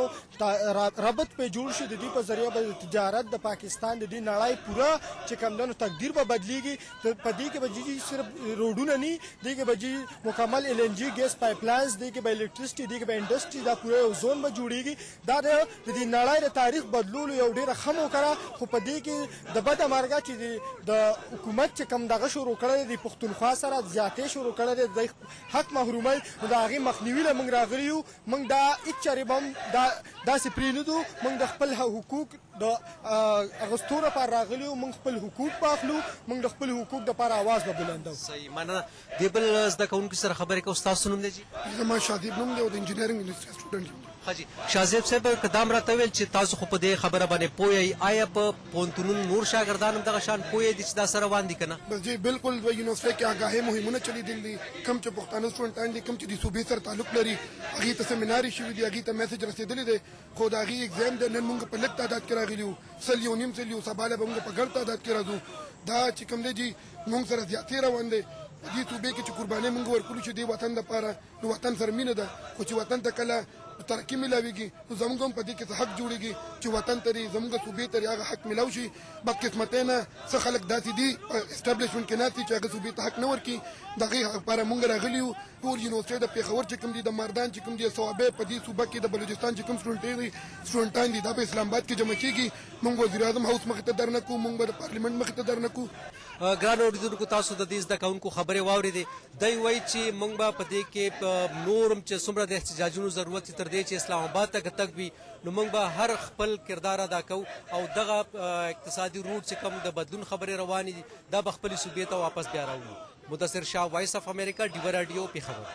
ربط پې جوړ شي. د دې په ذریعه به تجارت د پاکستان د دې نړۍ پوره چې کوم دی نو تقدیر به بدلیږي. په دې کې به جی صرف روډونه نه دې کې به جی مکمل LNG ګیس پایپ لاینز دې کې به الکتریسټي دې کې به انډسټري دا پوره یو زون به جوړیږي. دا د دې نړۍ د تاریخ بدلولو یو ډېره ښه موقعه خو په دې کې د بده مرګه چې د حکومت چې کوم دغه شروع کړی دی پښتونخوا سره زیاتې شروع کړی دی د حق محرومۍ نو د هغې مخنیوي له موږ راغلي یو. موږ دا هېڅ چارې به هم داسې پرېږدو. موږ د خپل حقوق د اغوستو لپاره راغلي یو. موږ خپل حقوق به اخلو. موږ د خپل حقوق دپاره اواز به بلندو. صحیح مننه. دې بل زده کوونکي سره خبرې کوو. ستاسو نوم دی جي؟ زما شادیب نوم دی او د انجینرینګ یونیورسټۍ سټوډنټ یم. ښه جي شاهزیب صاحب که دا هم راته وویل چې تاسو خو په دې خبره باندې پوه یئ آیا په پوهنتونونو نور شاګردان هم دغه شان پوه دي چې دا سره روان دي که نه؟ جی بالکل د یونیورسټۍ کې آګاهۍ مهمونه چلیدلي دي. کوم چې پښتانه سټوډنټان دي کوم چې د صوبې سره تعلق لري هغې ته سیمینارې شوي دي هغې ته میسج رسېدلی دی خو د هغې اګزام دی نن مونږ په لږ تعداد کې راغلي یو 100 سبا له به مونږ په ګڼ تعداد کې راځو. دا چې کوم دی جي مونږ سره زیاتې روان دی. په دې صوبې کې چې قربانۍ مونږ ورکړو چې دې وطن دپاره نو وطن سره مینه ده خو چې وطن ته کله ترقي ملاویږي نو زموږ هم په دې کې څه حق جوړېږي چې وطن ته زموږ صوبې ته هغه حق ملاو شي. بدقسمتۍ نه څه خلک داسې دي اسټابلیشمنټ کې ناست دي چې هغه صوبې ته حق نه ورکړي. د هغې لپاره مونږ راغلي یو. ټول یونیورسټۍ د پېښور چې کوم دي د مردان چې کوم دي صوابۍ په دې صوبه کې د بلوچستان چې کوم سټوډنټان دي دا په اسلام آباد کې جمع کېږي. مونږ وزیر اعظم هاوس مخې ته درنه کوو. مونږ به د پارلیمنټ مخې ته درنه کوو. ګرانو اورېدونکو تاسو د دې زده کوونکو خبرې واورېدې. دی وایي چې موږ به په دې کې نور هم چې څومره د احتجاجونو ضرورت تر دې چې اسلام آباد ته که تګ وي نو موږ به هر خپل کردار ادا کوو او دغه اقتصادي روډ چې کوم د بدلون خبرې روانې دي دا به خپلې صوبې ته واپس بیا راوړو. مدثر شاه وایس اف امریکا ډیوه راډیو پېښور.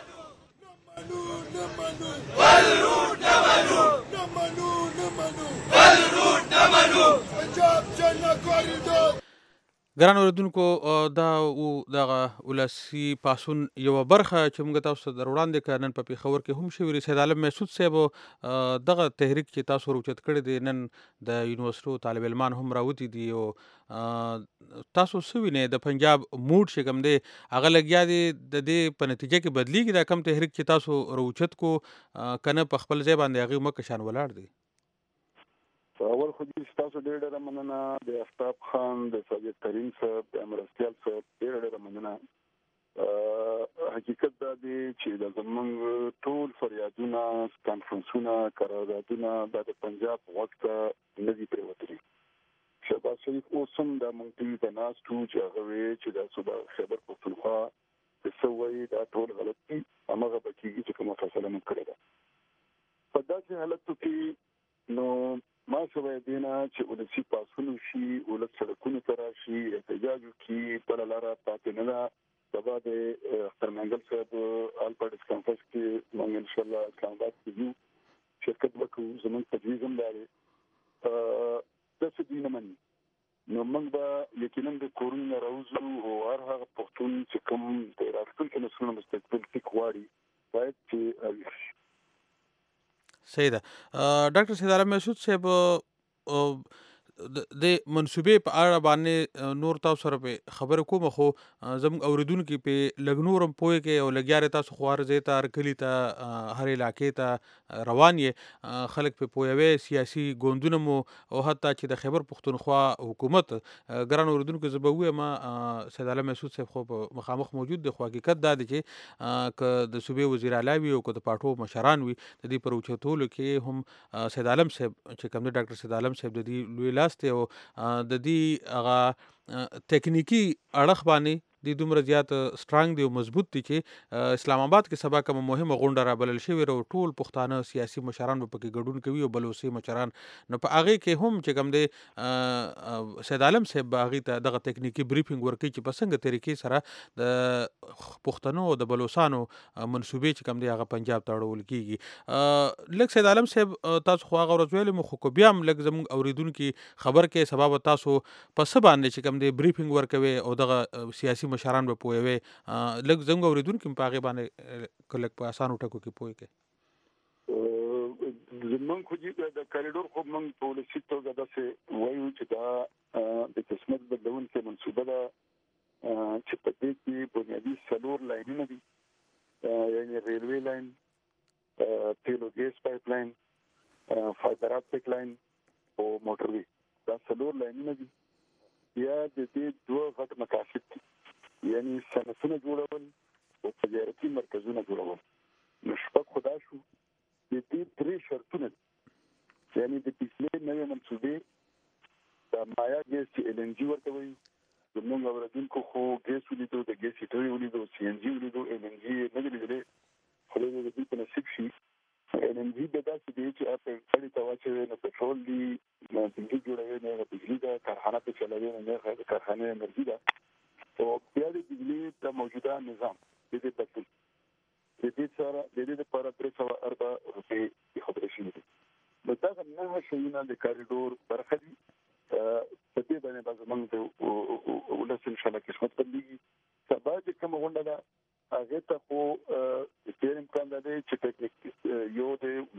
ګران اورېدونکو دا دغه ولسي پاڅون یوه برخه چې موږ تاسو ته در وړاندې کړه نن په پېښور کې هم شوي دي. سید عالم محسود صاحب دغه تحریک چې تاسو روچت کړی دی نن د یونیورسټیو طالب علمان هم راوتي دي او تاسو څه وینئ د پنجاب موډ چې کوم دی هغه لګیا دی د دې په نتیجه کې بدلیږي دا کم تحریک چې تاسو روچت کو که نه په خپل ځای باندې هغې مکه شان ولاړ دی؟ اول خو دې ستاسو ډېره مننه د آفتاب خان د ساجد ترین صاحب د مرستیال صاحب ډېره مننه. حقیقت دا دی چې د زموږ ټول فریادونه کانفرنسونه قراردادونه دا د پنجاب غوږ ته نه دي پرېوتلي. شهباز شریف اوس هم دا موږ ټي وي ته ناست وو چې هغه ویل چې دا صوبه خیبر پښتونخوا څه وایي دا ټول غلط دي هماغه به کېږي چې کومه فیصله موږ کړې ده. په داسې حالتو کې نو ما سوی دینا چې ولسي پاڅون وشي ولس سړکونو ته راشي احتجاج وکړي بله لاره پاتې نه ده سبا د اختر منګل صاحب آل پارټیز کانفرنس کې موږ ان شاء الله اسلام آباد کې یو شرکت وکړو. زموږ تجویز هم لري د څه دینه مني نو موږ به یقینا د کورونو راوځو او هر هغه پښتون چې کوم د راتلونکي نسلونو مستقبل کې غواړي باید چې صحیح ده. ډاکټر سید عالم مسعود صاحب د منصوبې په اړه باندې نور تاسو سره په خبره کوم خو زموږ اوریدونکو په لګنورم پوي کې او لګیاره تاسو خوار زی ته کلی ته هر علاقې ته روان یې خلک په پویوي سیاسي ګوندونه مو او حتی چې د خیبر پختونخوا حکومت ګران اوریدونکو زبوي ما سید عالم مسعود صاحب خو مخامخ موجود دی. خو حقیقت دا دی چې ک د صوبې وزیر اعلی وي او ک د پاټو مشران وي د دې پر اوچتولو کې هم سید عالم صاحب چې کوم ډاکټر سید عالم صاحب د دې لوی لاس ته او د دې هغه ټیکنیکی اړخ باندې د دومره زیات سترانګ دی او مضبوط دي چې اسلام آباد کې سبا کوم مهمه غونډه را بلل شوې او ټول پښتانه سیاسي مشران په کې ګډون کوي او بلوسي مشران نو په هغه کې هم چې کوم دی سید عالم صاحب هغه ته دغه ټیکنیکی بریفینګ ورکړي چې په څنګه طریقې سره د پښتنو او د بلوچستانو منسوبې چې کوم دی هغه پنجاب ته اړول کیږي. لکه سید عالم صاحب تاسو خو هغه ورځ ویل مو خو بیا هم لکه زموږ اوریدونکو خبر کې سبب تاسو په څه باندې چې کوم دی بریفینګ ورکوي او دغه سیاسي مشران به پوهوي لکه زموږ اوریدونکو په هغه باندې کله په اسانو ټکو کې پوهی کوي. زمونږ خو د کاریډور خو موږ پالیسي توګه داسې وایو چې دا د قسمت بدلون کې منصوبه ده چې په دې کې بنیادي څلور لاینونه دي یعنی ریلوی لاین تیل او ګیس پایپ لاین فایبر اپټیک لاین او موټروي دا څلور لاینونه دي. بیا د دې دوه غټ مقاصد دي یعنی صنعتونه جوړول او تجارتي مرکزونه جوړول. نو شپږ خدا شو د دې درې شرطونه یعنی د بجلی نوې منصوبې د مایا ګیس چې ال ان جی ورته وایي زموږ اوریدونکو خو ګیس ولیدو د ګیس هیټرې ولیدو سی ان جی ولیدو ال ان جی نه دی لیدلې خو د دې په نصیب شي ال ان جی د داسې دی چې په خړې ته واچوي نو پټرول دی نو بجلی جوړوي نه بجلی دا کارخانه په چلوي نه کارخانه انرژي دا او بیا د بجلی د موجوده نظام د دې بدل د دې سره د دې لپاره 340 روپۍ خبرې شوې. نو دا نه شوونه د کاریډور برخه دي په دې باندې به زموږ د ولس ان شاء الله قسمت بدلېږي. سبا چې کوم غونډه ده هغه ته خو ډېر امکان دی چې ټیکنیک یو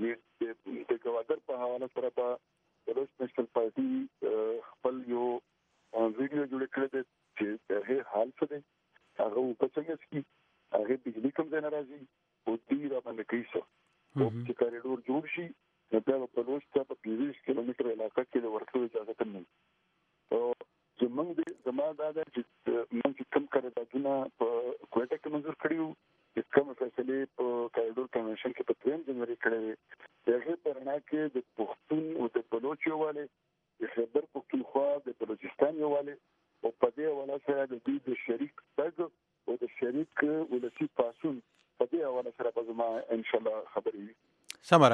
د ګوادر په حواله سره به د نېشنل پارټي خپل یو ویډیو جوړ کړی دی چې هغه حال څه دی هغه په څنګه سکی هغه بجلی کوم ځای راځي او دې را باندې کوي څه او چې کاریډور جوړ شي نو بیا په لوسته په 20 کیلومتر علاقه کې د ورتلو اجازه نه او زمونږ زموږ دا چې موږ کوم قراردادونه په کوټه کې منظور کړیو چې کوم فیصله په کاریډور کنونشن کې په 3 جنوري کړی هغه پرنا کې د پښتون او د بلوچ یووالی د خیبر پختونخوا د بلوچستان یووالی او په دې حواله سره د دې د شریک تګ او د شریک ولسی پاسون په دې حواله سره به زما ان شاء الله خبرې وي. سمره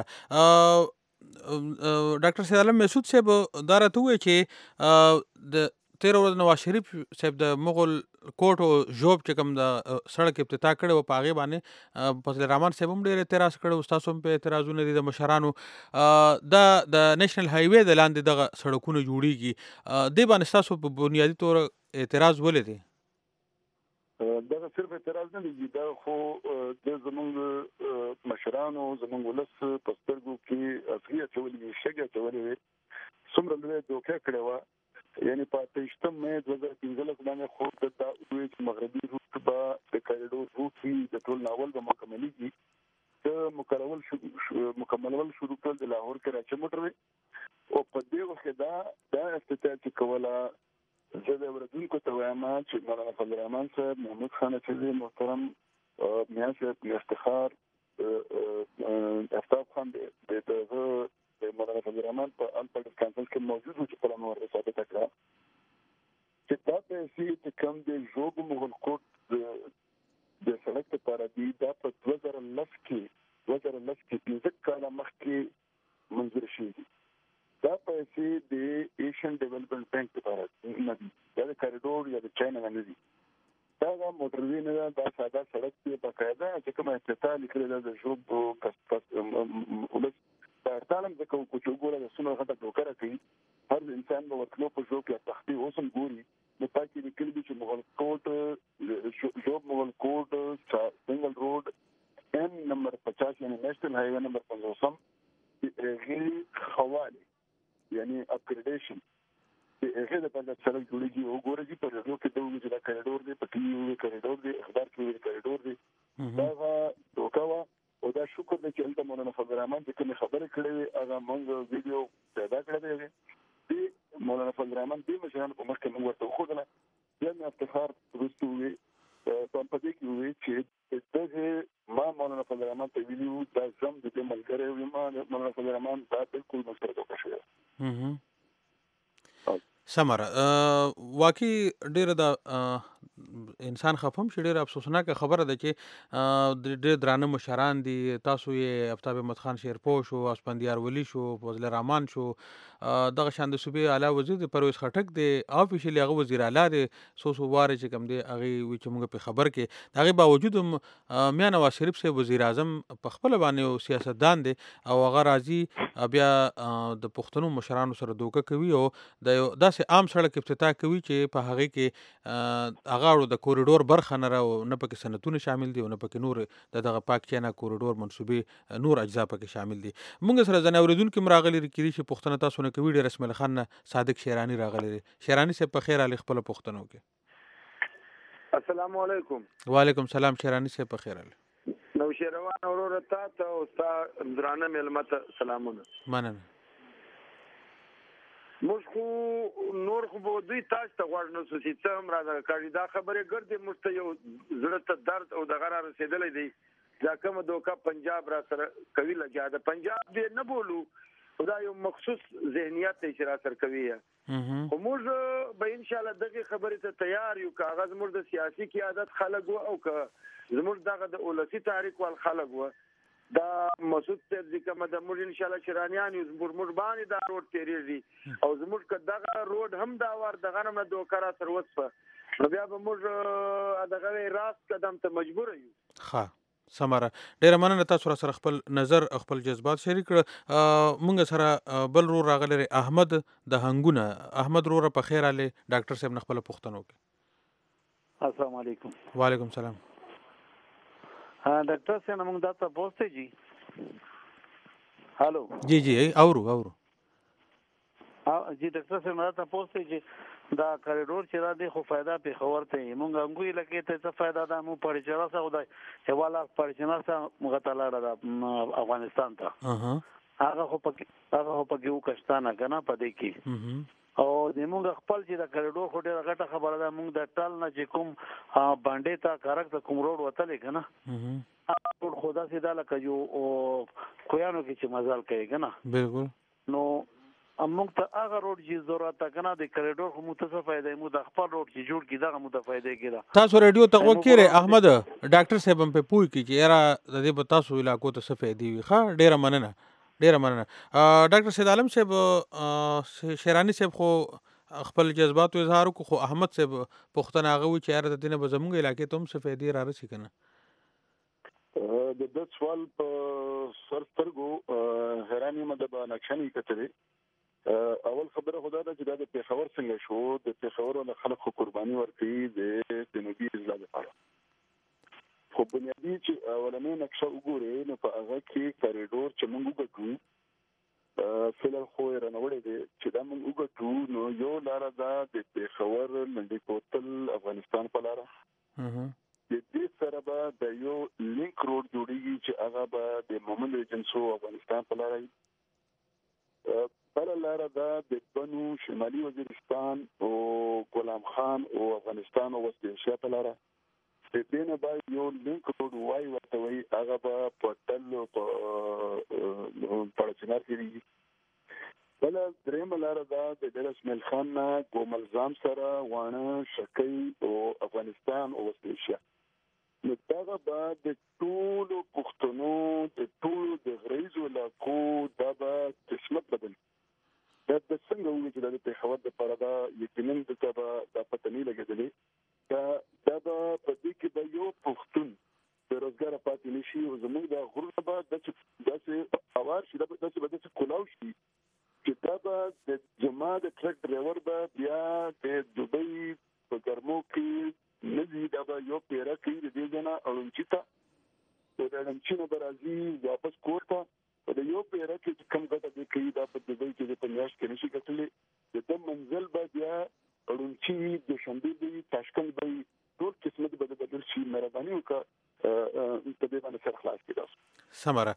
ډاکټر سید عالم مسعود صاحب دا راته وایي چې د 13 ورځ نواز شریف صاحب د مغل کوټ او جوب چې کوم د سړک افتتاح کړي او په هغې باندې فضل الرحمن صاحب هم ډېر اعتراض کړی ستاسو هم په اعتراضونه دي د مشرانو دا د نیشنل هایوې د لاندې دغه سړکونه جوړیږي دې باندې ستاسو په بنیادي طور اعتراض ولې دی؟ دا صرف اعتراض نه دی دا خو د زمونږ مشرانو زمونږ ولس په سترګو کې اصلي اچولې شګه اچولې څومره لوی دوکه کړې وه یعنی په 28 مې 2015 باندې خو د دوی مغربي روټ به د کاریډور روټ د ټول ناول به مکملېږي د مکملول شروع کړل د لاهور کې راچې موټروي او په دې وخت دا افتتاح چې کوله زه د اوریدونکو ته وایم چې مولانا فضل الرحمن صاحب محمود خان اچوي محترم میاں صاحب افتخار افتاب خان د مولانا فضل الرحمن په آل پارټیز کانفرنس کې موجود و چې په لامور ثابته کړه چې دا پیسې چې کوم د ژوب مغل کوټ د سړک لپاره دي دا په 2010 کې 15 کاله مخکې منظور شوي دي. دا پیسې د ایشین ډیولپمنٹ بانک لپاره نه دي دا د کاریډور یا د چاینا نه دي دا موټر موټروي نه دا ساده سړک دی باقاعده چې کومه افتتاح لیکلې ده د ژوب ولس د ارتالم د کوم چې وګوره د سونو غټه ټوکره کوي هر انسان به ورکلو په ژوب کې تختی اوسم ګوري نو پاتې لیکل دي چې مغل کوټ ژوب مغل کوټ سنگل روډ ان نمبر 50 یعنی نیشنل هایوے نمبر 50 غیر حواله یعنی اپګریډیشن هغه د پنځه سره جوړیږي وګورئ چې په یو کې دوه چې دا کریډور دی په کې یو کریډور دی اخبار کې یو کریډور دی دا دوکاوه او دا شکر دی چې انت مولانا فضل الرحمن چې کوم خبرې کړې هغه موږ ویډیو پیدا کړی دی مولانا فضل الرحمن دې مشران په مخ کې موږ ورته وښودل بیا مې افتخار وروستوي په دې کې وی چې دغه ما مولانا فضل الرحمن ته ویلو دا زم د ملګری وي ما مولانا فضل الرحمن دا بالکل مشرته وکړه سمره واقعي ډیره د انسان خفم شي ډیره افسوسناک خبره ده چې ډېر درانه مشران دي تاسو یې آفتاب احمد خان شیرپور شو اسپندیار ولی شو فضل الرحمن شو دغه شان د صوبې اعلی وزیر د پرویز خټک دی افیشلی هغه وزیر اعلی دی سو واره چې کوم دی هغه وی چې موږ په خبر کې هغه باوجود میا نواز شریف سے وزیر اعظم په خپل باندې سیاستدان دی او هغه راځي بیا د پښتنو مشرانو سره دوکه کوي او داسې عام سړک افتتاح کوي چې په هغه کې هغه د کوریډور برخه نه راو نه پکې سنتونه شامل دي او نه پکې نور دغه پاک چینا کوریډور منسوبې نور اجزا پکې شامل دي موږ سره ځنه اوریدونکو مراغلي کړي چې پښتنه تاسو نه کوي رسم الخان صادق شیرانی راغلي شیرانی سے په خیر علی خپل پښتنو کې السلام علیکم وعلیکم السلام شیرانی سے په خیر علی نو شیروان اورور ته او استاد درانه ملمت سلامونه مننه موږ خو نور خو به دوی تاسو ته غواړو نو چې څه هم راځي کړي دا خبره ګرځي موږ ته یو زړه ته درد او دغه را رسیدلې دی دا کوم دوکا پنجاب را سره کوي لګیا دا پنجاب دې نه بولو دا یو مخصوص ذهنیت ته اشاره سره کوي خو موږ به ان شاء الله دغه خبره ته تیار یو کاغذ موږ د سیاسي قیادت خلک او که زموږ دغه د اولسی تحریک وال خلک و دا مسعود صاحب کوم د موږ ان شاء الله شرانیان یو موږ باندې دا روډ تیریږي او زموږ دغه روډ هم دا ور دغه نه دوکرا تر وسه بیا به موږ دغه راست قدم ته مجبور یو ها سمره ډیره مننه تاسو سره خپل نظر خپل جذبات شریک کړ مونږ سره بل رو راغلی احمد د هنګونه احمد رو په خیر علي ډاکټر صاحب نه خپل پوښتنه وکړه السلام علیکم وعلیکم السلام ډاکټر صاحب موږ دا ته پوښتې جی هالو جی جی اورو جی ډاکټر صاحب دا ته پوښتې جی دا کریډور چې را دی خو فائدہ په خبر ته مونږ انګوي لکه ته څه فائدہ ده مو پړ چلا سره دا حواله پړ چلا سره موږ تعالی را افغانستان ته هغه خو پکې وکښتانه کنه پدې کې او زموږ خپل چې د کریډور خو ډېر غټه خبره ده موږ د ټال نه چې کوم باندې تا کارک ته کوم روډ وتلې کنه ټول خدا سیدا لکه یو کویانو کې چې مزال کوي کنه بالکل نو موږ ته هغه روډ چې ضرورت کنه د کریډور خو متصفه فائدې مو د خپل روډ چې جوړ کی دغه مو د فائدې کړه تاسو رادیو ته وکړئ احمد ډاکټر صاحب هم په پوي کې چې یاره د دې په تاسو علاقو ته څه فائدې وي ښه ډیره مننه ډاکټر سید عالم صاحب شیرانی صاحب خو خپل جذبات اظهار کو خو احمد صاحب پښتنه هغه و چې یاره د دینه به زمونږ علاقې ته هم څه فائدې را رسي کنه د سوال په سرترګو حیرانی مده به نقشنی کتلې اول خبره خدا ده چې دا د پیښور څنګه شو د پیښور له خلکو قرباني ورکړي د جنوبي اضلاع لپاره خو بنیادی چې اولنې نقشه وګورئ نو په هغه کې کریډور چې موږ وګټو فلل خو رانوړې دي چې دا موږ وګټو نو یو لار ده د پیښور منډي کوتل افغانستان په لار د دې سره به د یو لینک روډ جوړیږي چې هغه به د مومند ایجنسو افغانستان په لار بل لار ده د بنو شمالي وزیرستان او غلام خان او افغانستان او وست ایشیا په لار د دې نه به یو لینک روډ وای ورته وي هغه به په تل په پړچنار کې بل درېم لار ده د اسماعیل خان نه ګوملزام سره وانه شکی او افغانستان او وست ایشیا نو دا به د ټولو پښتنو د ټولو د غریزو علاقو دا به قسمت بدل دا د څنګه وایي چې د پیښور د لپاره دا یقینا د پته نه لګېدلې دا به په دې کې به یو پښتون بېروزګاره پاتې نه شي او زموږ د غرونه به داسې هوار شي، دا به داسې کولاو شي چې دا به زما د ټرک ډرایور به بیا د دوبۍ په ګرمو کې نه ځي، دا به یو پیره کوي د دې ځای نه اړونچي ته او د اړونچي نه به راځي واپس کور ته. په د یو پیره کې چې کم ګټه دی کوي دا په دوبۍ کې د په میاشت کې نشي ګټلی. د ده منزل به بیا اړونچي وي، دوشنبې به وي، تاشکند به وي، ټول قسمت به د بدل شي. مهرباني وکړه په دې باندې سر خلاص کړي. سمره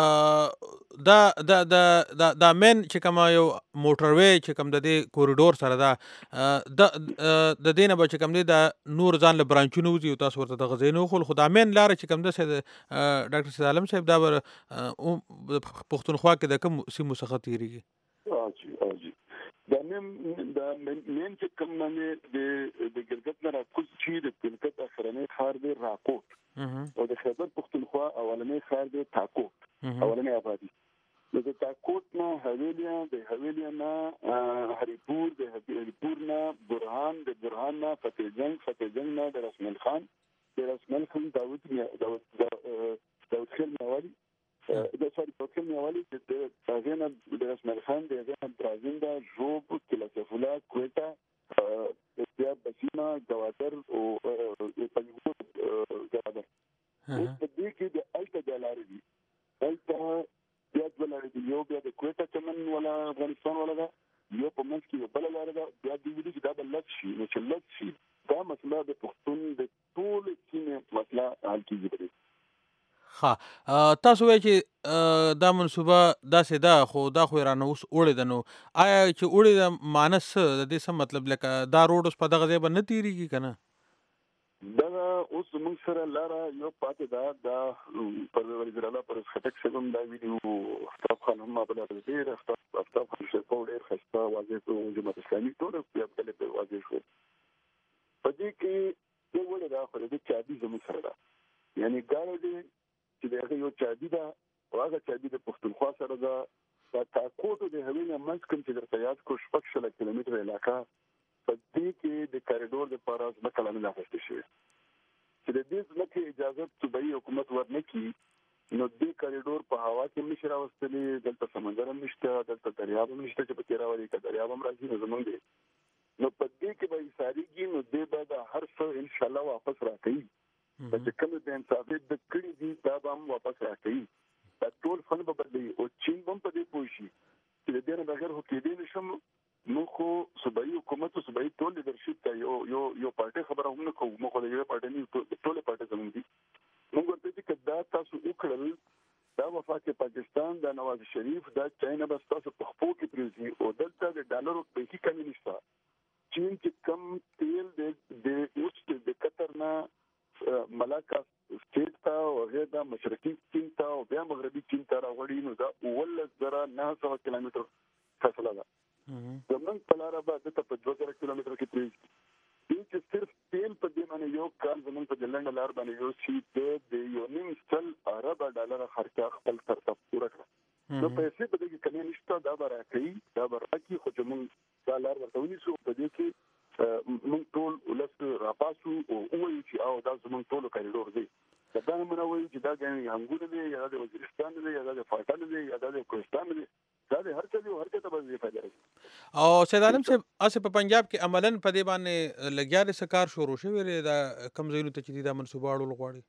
دا مین چې کوم یو موټروي چې کوم د دې کوریډور سره دا د دې نه به چې کوم دی دا نور ځان له برانچونو وځي او تاسو ورته دغه ځای نه وخول، خو دا مین لاره چې کوم ده ډاکټر سید عالم صاحب دا به پښتونخوا کې د کوم سیمو څخه تېرېږي؟ دا مین چې کوم باندې د ګلګت نه راکوز شي، د ګلګت اخرنی ښار دی راکوټ او د خیبر پښتونخوا اولنی ښار دی تاکوټ، اولنی آبادي. د تاکوټ نه حویلیا، د حویلیا نه هریپور، د هریپور نه برهان، د برهان نه فتح جنگ نه د رسمل خان، د رسمل خان داود خیل میوالي، داود خیل میوالي، د هغې نه د رسمل خان، د هغې نه برازنده، ژوب، کلاسفولا، کویټا، بیا بسیمه، گوادر او پنجګور گوادر. اوس په دې کې د الته د لارې دي، الته بیا دوه لارې دي، یو بیا د کویټا چمن ولا افغانستان ولا ده، یو په منځ کې یو بله لاره ده. بیا دوی ویلي چې دا به لږ شي، نو چې لږ شي دا مسله د پښتون د ټولې سیمې مسله حل کېږي. تاسو وایئ چې دا منصوبه داسې ده، خو دا خو یې رانه اوس اوړې ده، نو آیا چې اوړې ده معنی څه د دې څه مطلب؟ لکه دا روډ اوس په دغه ځای به نه تېرېږي که نه؟ دغه اوس زموږ سره لاره یو پاتې ده، دا پر وزیر اعلی پرویز خټک صاحب هم دا ویلي وو، افتاب خان هم بله ډېر افتاب خان شیرپا واړ ډېر ښایسته واضح کړو، جماعت اسلامي ټول بیا ډلې پرې واضح شول. په دې کې یو وړې ده، خو د دې چابي زموږ سره ده، یعنې ګاډه دی چې د هغه یو چابي ده او هغه چابي د پښتونخوا سره ده. دا تاکوټ د هغې نه منځ کوم چې درته یاد کړو 16 کیلومتره علاقه، په دې کې د کاریډور دپاره ځمکه لا نه اخیستل شوې. چې د دې ځمکې اجازت صوبایي حکومت ورنه کړي نو دې کاریډور په هوا کې هم نشي راوستلی، دلته سمندر هم نشته، دلته دریاب هم نشته چې پکې راولي، که دریاب هم راځي نو زمونږ دی. نو په دې کې به ایساریږي، نو دې به دا هر څه انشاءالله واپس راکوي. چې کوم د انصافي د کړي دي دا به هم واپس راکوي. دا ټول فن به بدلوي او چین به هم په دې پوه شي چې د دې نه بغیر خو کېدی نه شم. موږ خو صوبایي حکومت او صوبایي ټول لیډرشپ ته یو پارټۍ خبره هم نه کوو، موږ خو د یوې پارټۍ نه، ټولې پارټۍ زموږ دي. موږ ورته چې که دا تاسو وکړل، دا وفاق پاکستان، دا نواز شریف، دا چاینا به ستاسو په خپو کې پرېوځي او دلته د ډالرو بیخي کمي نشته. چین چې کم تیل د اوس د قطر نه ملاکا سټیټ ته او هغې دا مشرقي چین ته او بیا مغربي چین ته راوړي، نو دا 19,900 کیلومتر فاصله ده. زموږ په لاره به دلته په 2000 کیلومتر کې پرېږدي. دې چې صرف تیل په دې باندې یو کال زموږ په لنډه لار باندې یو شي د 1.5 ارب ډالره خرچه خپل سر ته پوره کړه. نو پیسې په دې کې کمې نشته، دا به راکوي، دا به راکړي، خو چې موږ دا لار ورته ونیسو په دې کې موږ ټول ولس راپاسو او ووایو چې او دا زموږ ټولو کاریډور دی. که دا نمونه وایو چې دا ګڼې هنګونه دی، یا دا د وزیرستان دی، یا دا د فاټن دی، یا دا د کوهستان دی، دا د هر څه دی او هر څه ته به دې فایده رسي. او سید عالم صاحب هسې په پنجاب کې عملاً په دې باندې لګیا دی، څه کار شروع شوی دی دا کوم ځایونو ته چې دي دا منصوبه اړول غواړي؟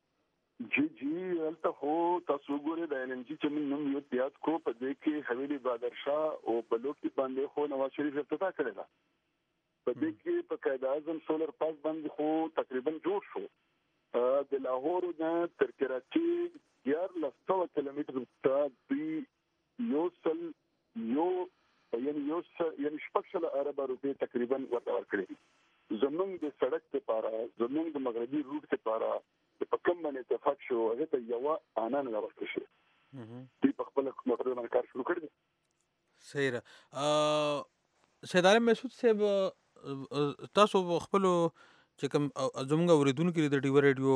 جی هلته خو تاسو وګورئ د LNG چې موږ نوم یو یاد کړو، په دې کې حویلي بادرشاه او بلوچ باندې خو نواز شریف افتتاح کړی ده. په دې کې په قائد اعظم سولر پارک باندې خو تقریبا جوړ شو. د لاهور نه تر کراچي 1100 کیلومتر ته دوی یعنی 16 ارب روپۍ تقریبا ورته ورکړي. زمونږ د سړک لپاره، زمونږ د مغربي روټ لپاره په کوم باندې اتفاق شو، هغه ته یو انا نه ورکړل شي. دوی په خپل موټر باندې کار شروع کړی. صحیح ده. سید عالم مسعود صاحب، تاسو خپل چې کوم زموږ اوریدونکو د ډیو ریډیو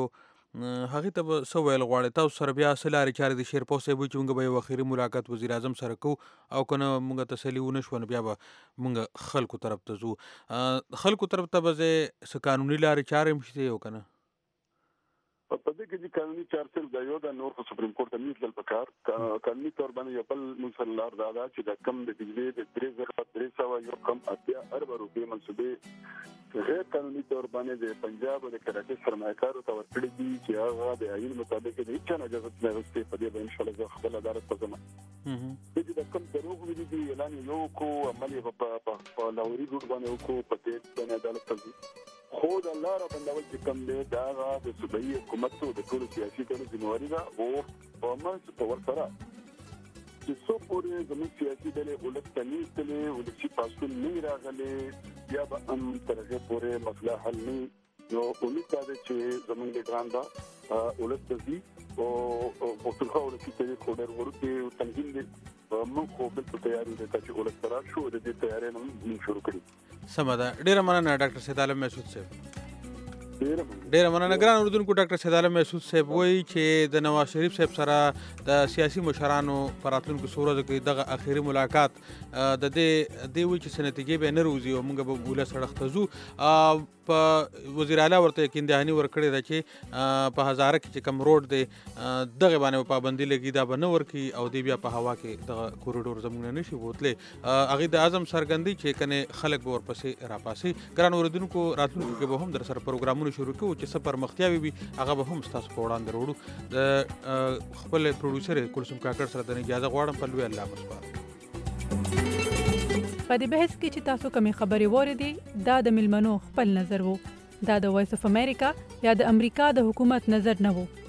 هغې ته به څه ویل غواړئ؟ تاسو سره بیا څه لارې چارې د شیرپا صاحب وایي چې موږ به یو اخري ملاقات وزیر اعظم سره کوو او که نه موږ تسلي ونه شوه نو بیا به موږ خلکو طرف ته ځو. خلکو طرف ته به ځئ څه قانوني لارې چارې هم شته او که نه؟ په دې کې چې قانوني چار صرف د یو د نور په سپریم کورټ ته نیتل پکار قانوني تور باندې یو بل منصر لار دا چې د کم د بجلی د 3300 یو کم 80 ارب روپۍ منصوبې غیر قانوني تور باندې د پنجاب او د کراچۍ سرمایه‌کارو ته ورکړي دي چې هغه د عین مطابق د هیڅ نه اجازه نه غوښتي. په دې باندې ان شاء الله زه خپل عدالت ته ځم. د کوم دروغ ویلي دي اعلان یو کو عمل په لاوري روډ باندې وکړو په دې باندې عدالت ته خو د لاره بندول چې کم دی دا هغه د صوبایي حکومت او د ټولو سیاسي ډلو ذمہواري ده او په منځ په ورسره چې څو پورې زموږ سیاسي ډلې ولس ته نه ایستلې ولسي پاڅون نه راغلی بیا به هم تر هغې پورې مسله حل نه نو امید دا ده چې زموږ لیډران به ولس ته ځي او پښتونخوا ولسي تحریک خو ډېر وړوکی او تنظیم دی. موږ خو بالکل تیار یو چې ولس ته راشو د دې تیارۍ نه موږ شروع کړي. سمه ده. ډېره مننه ډاکټر سید عالم مسعود صاحب. ډېره مننه. ګران اردوونکو ډاکټر سید عالم مسعود صاحب وایي چې د نواز شریف صاحب سره د سیاسي مشرانو په راتلونکو څو ورځو کې دغه اخري ملاقات د دې وایي چې څه نتیجې به نه روزي او موږ به ولس اړخ ته ځو. په وزیر اعلی ورته یقین دهاني ورکړې ده چې په هزاره کې چې کم روډ دی دغه باندې پابندي لګي دا به نه ورکي او دی بیا په هوا کې دغه کوریډور زموږ نه نشي بوتلی. هغې د عزم څرګندوي چې کنې خلک به ورپسې راپاسي. ګران اورېدونکو راتلونکو کې به هم در سره پروګرامونه شروع کوو چې څه پرمختیاوې وي هغه به هم ستاسو په وړاندې راوړو. د خپل پروډوسر کلثوم کاکړ سره د اجازه غواړم. په لوی الله مسپارم. په دې بحث کې چې تاسو کومې خبرې واورېدې دا د میلمنو خپل نظر وو. دا د وایس اف امریکا یا د امریکا د حکومت نظر نه وو.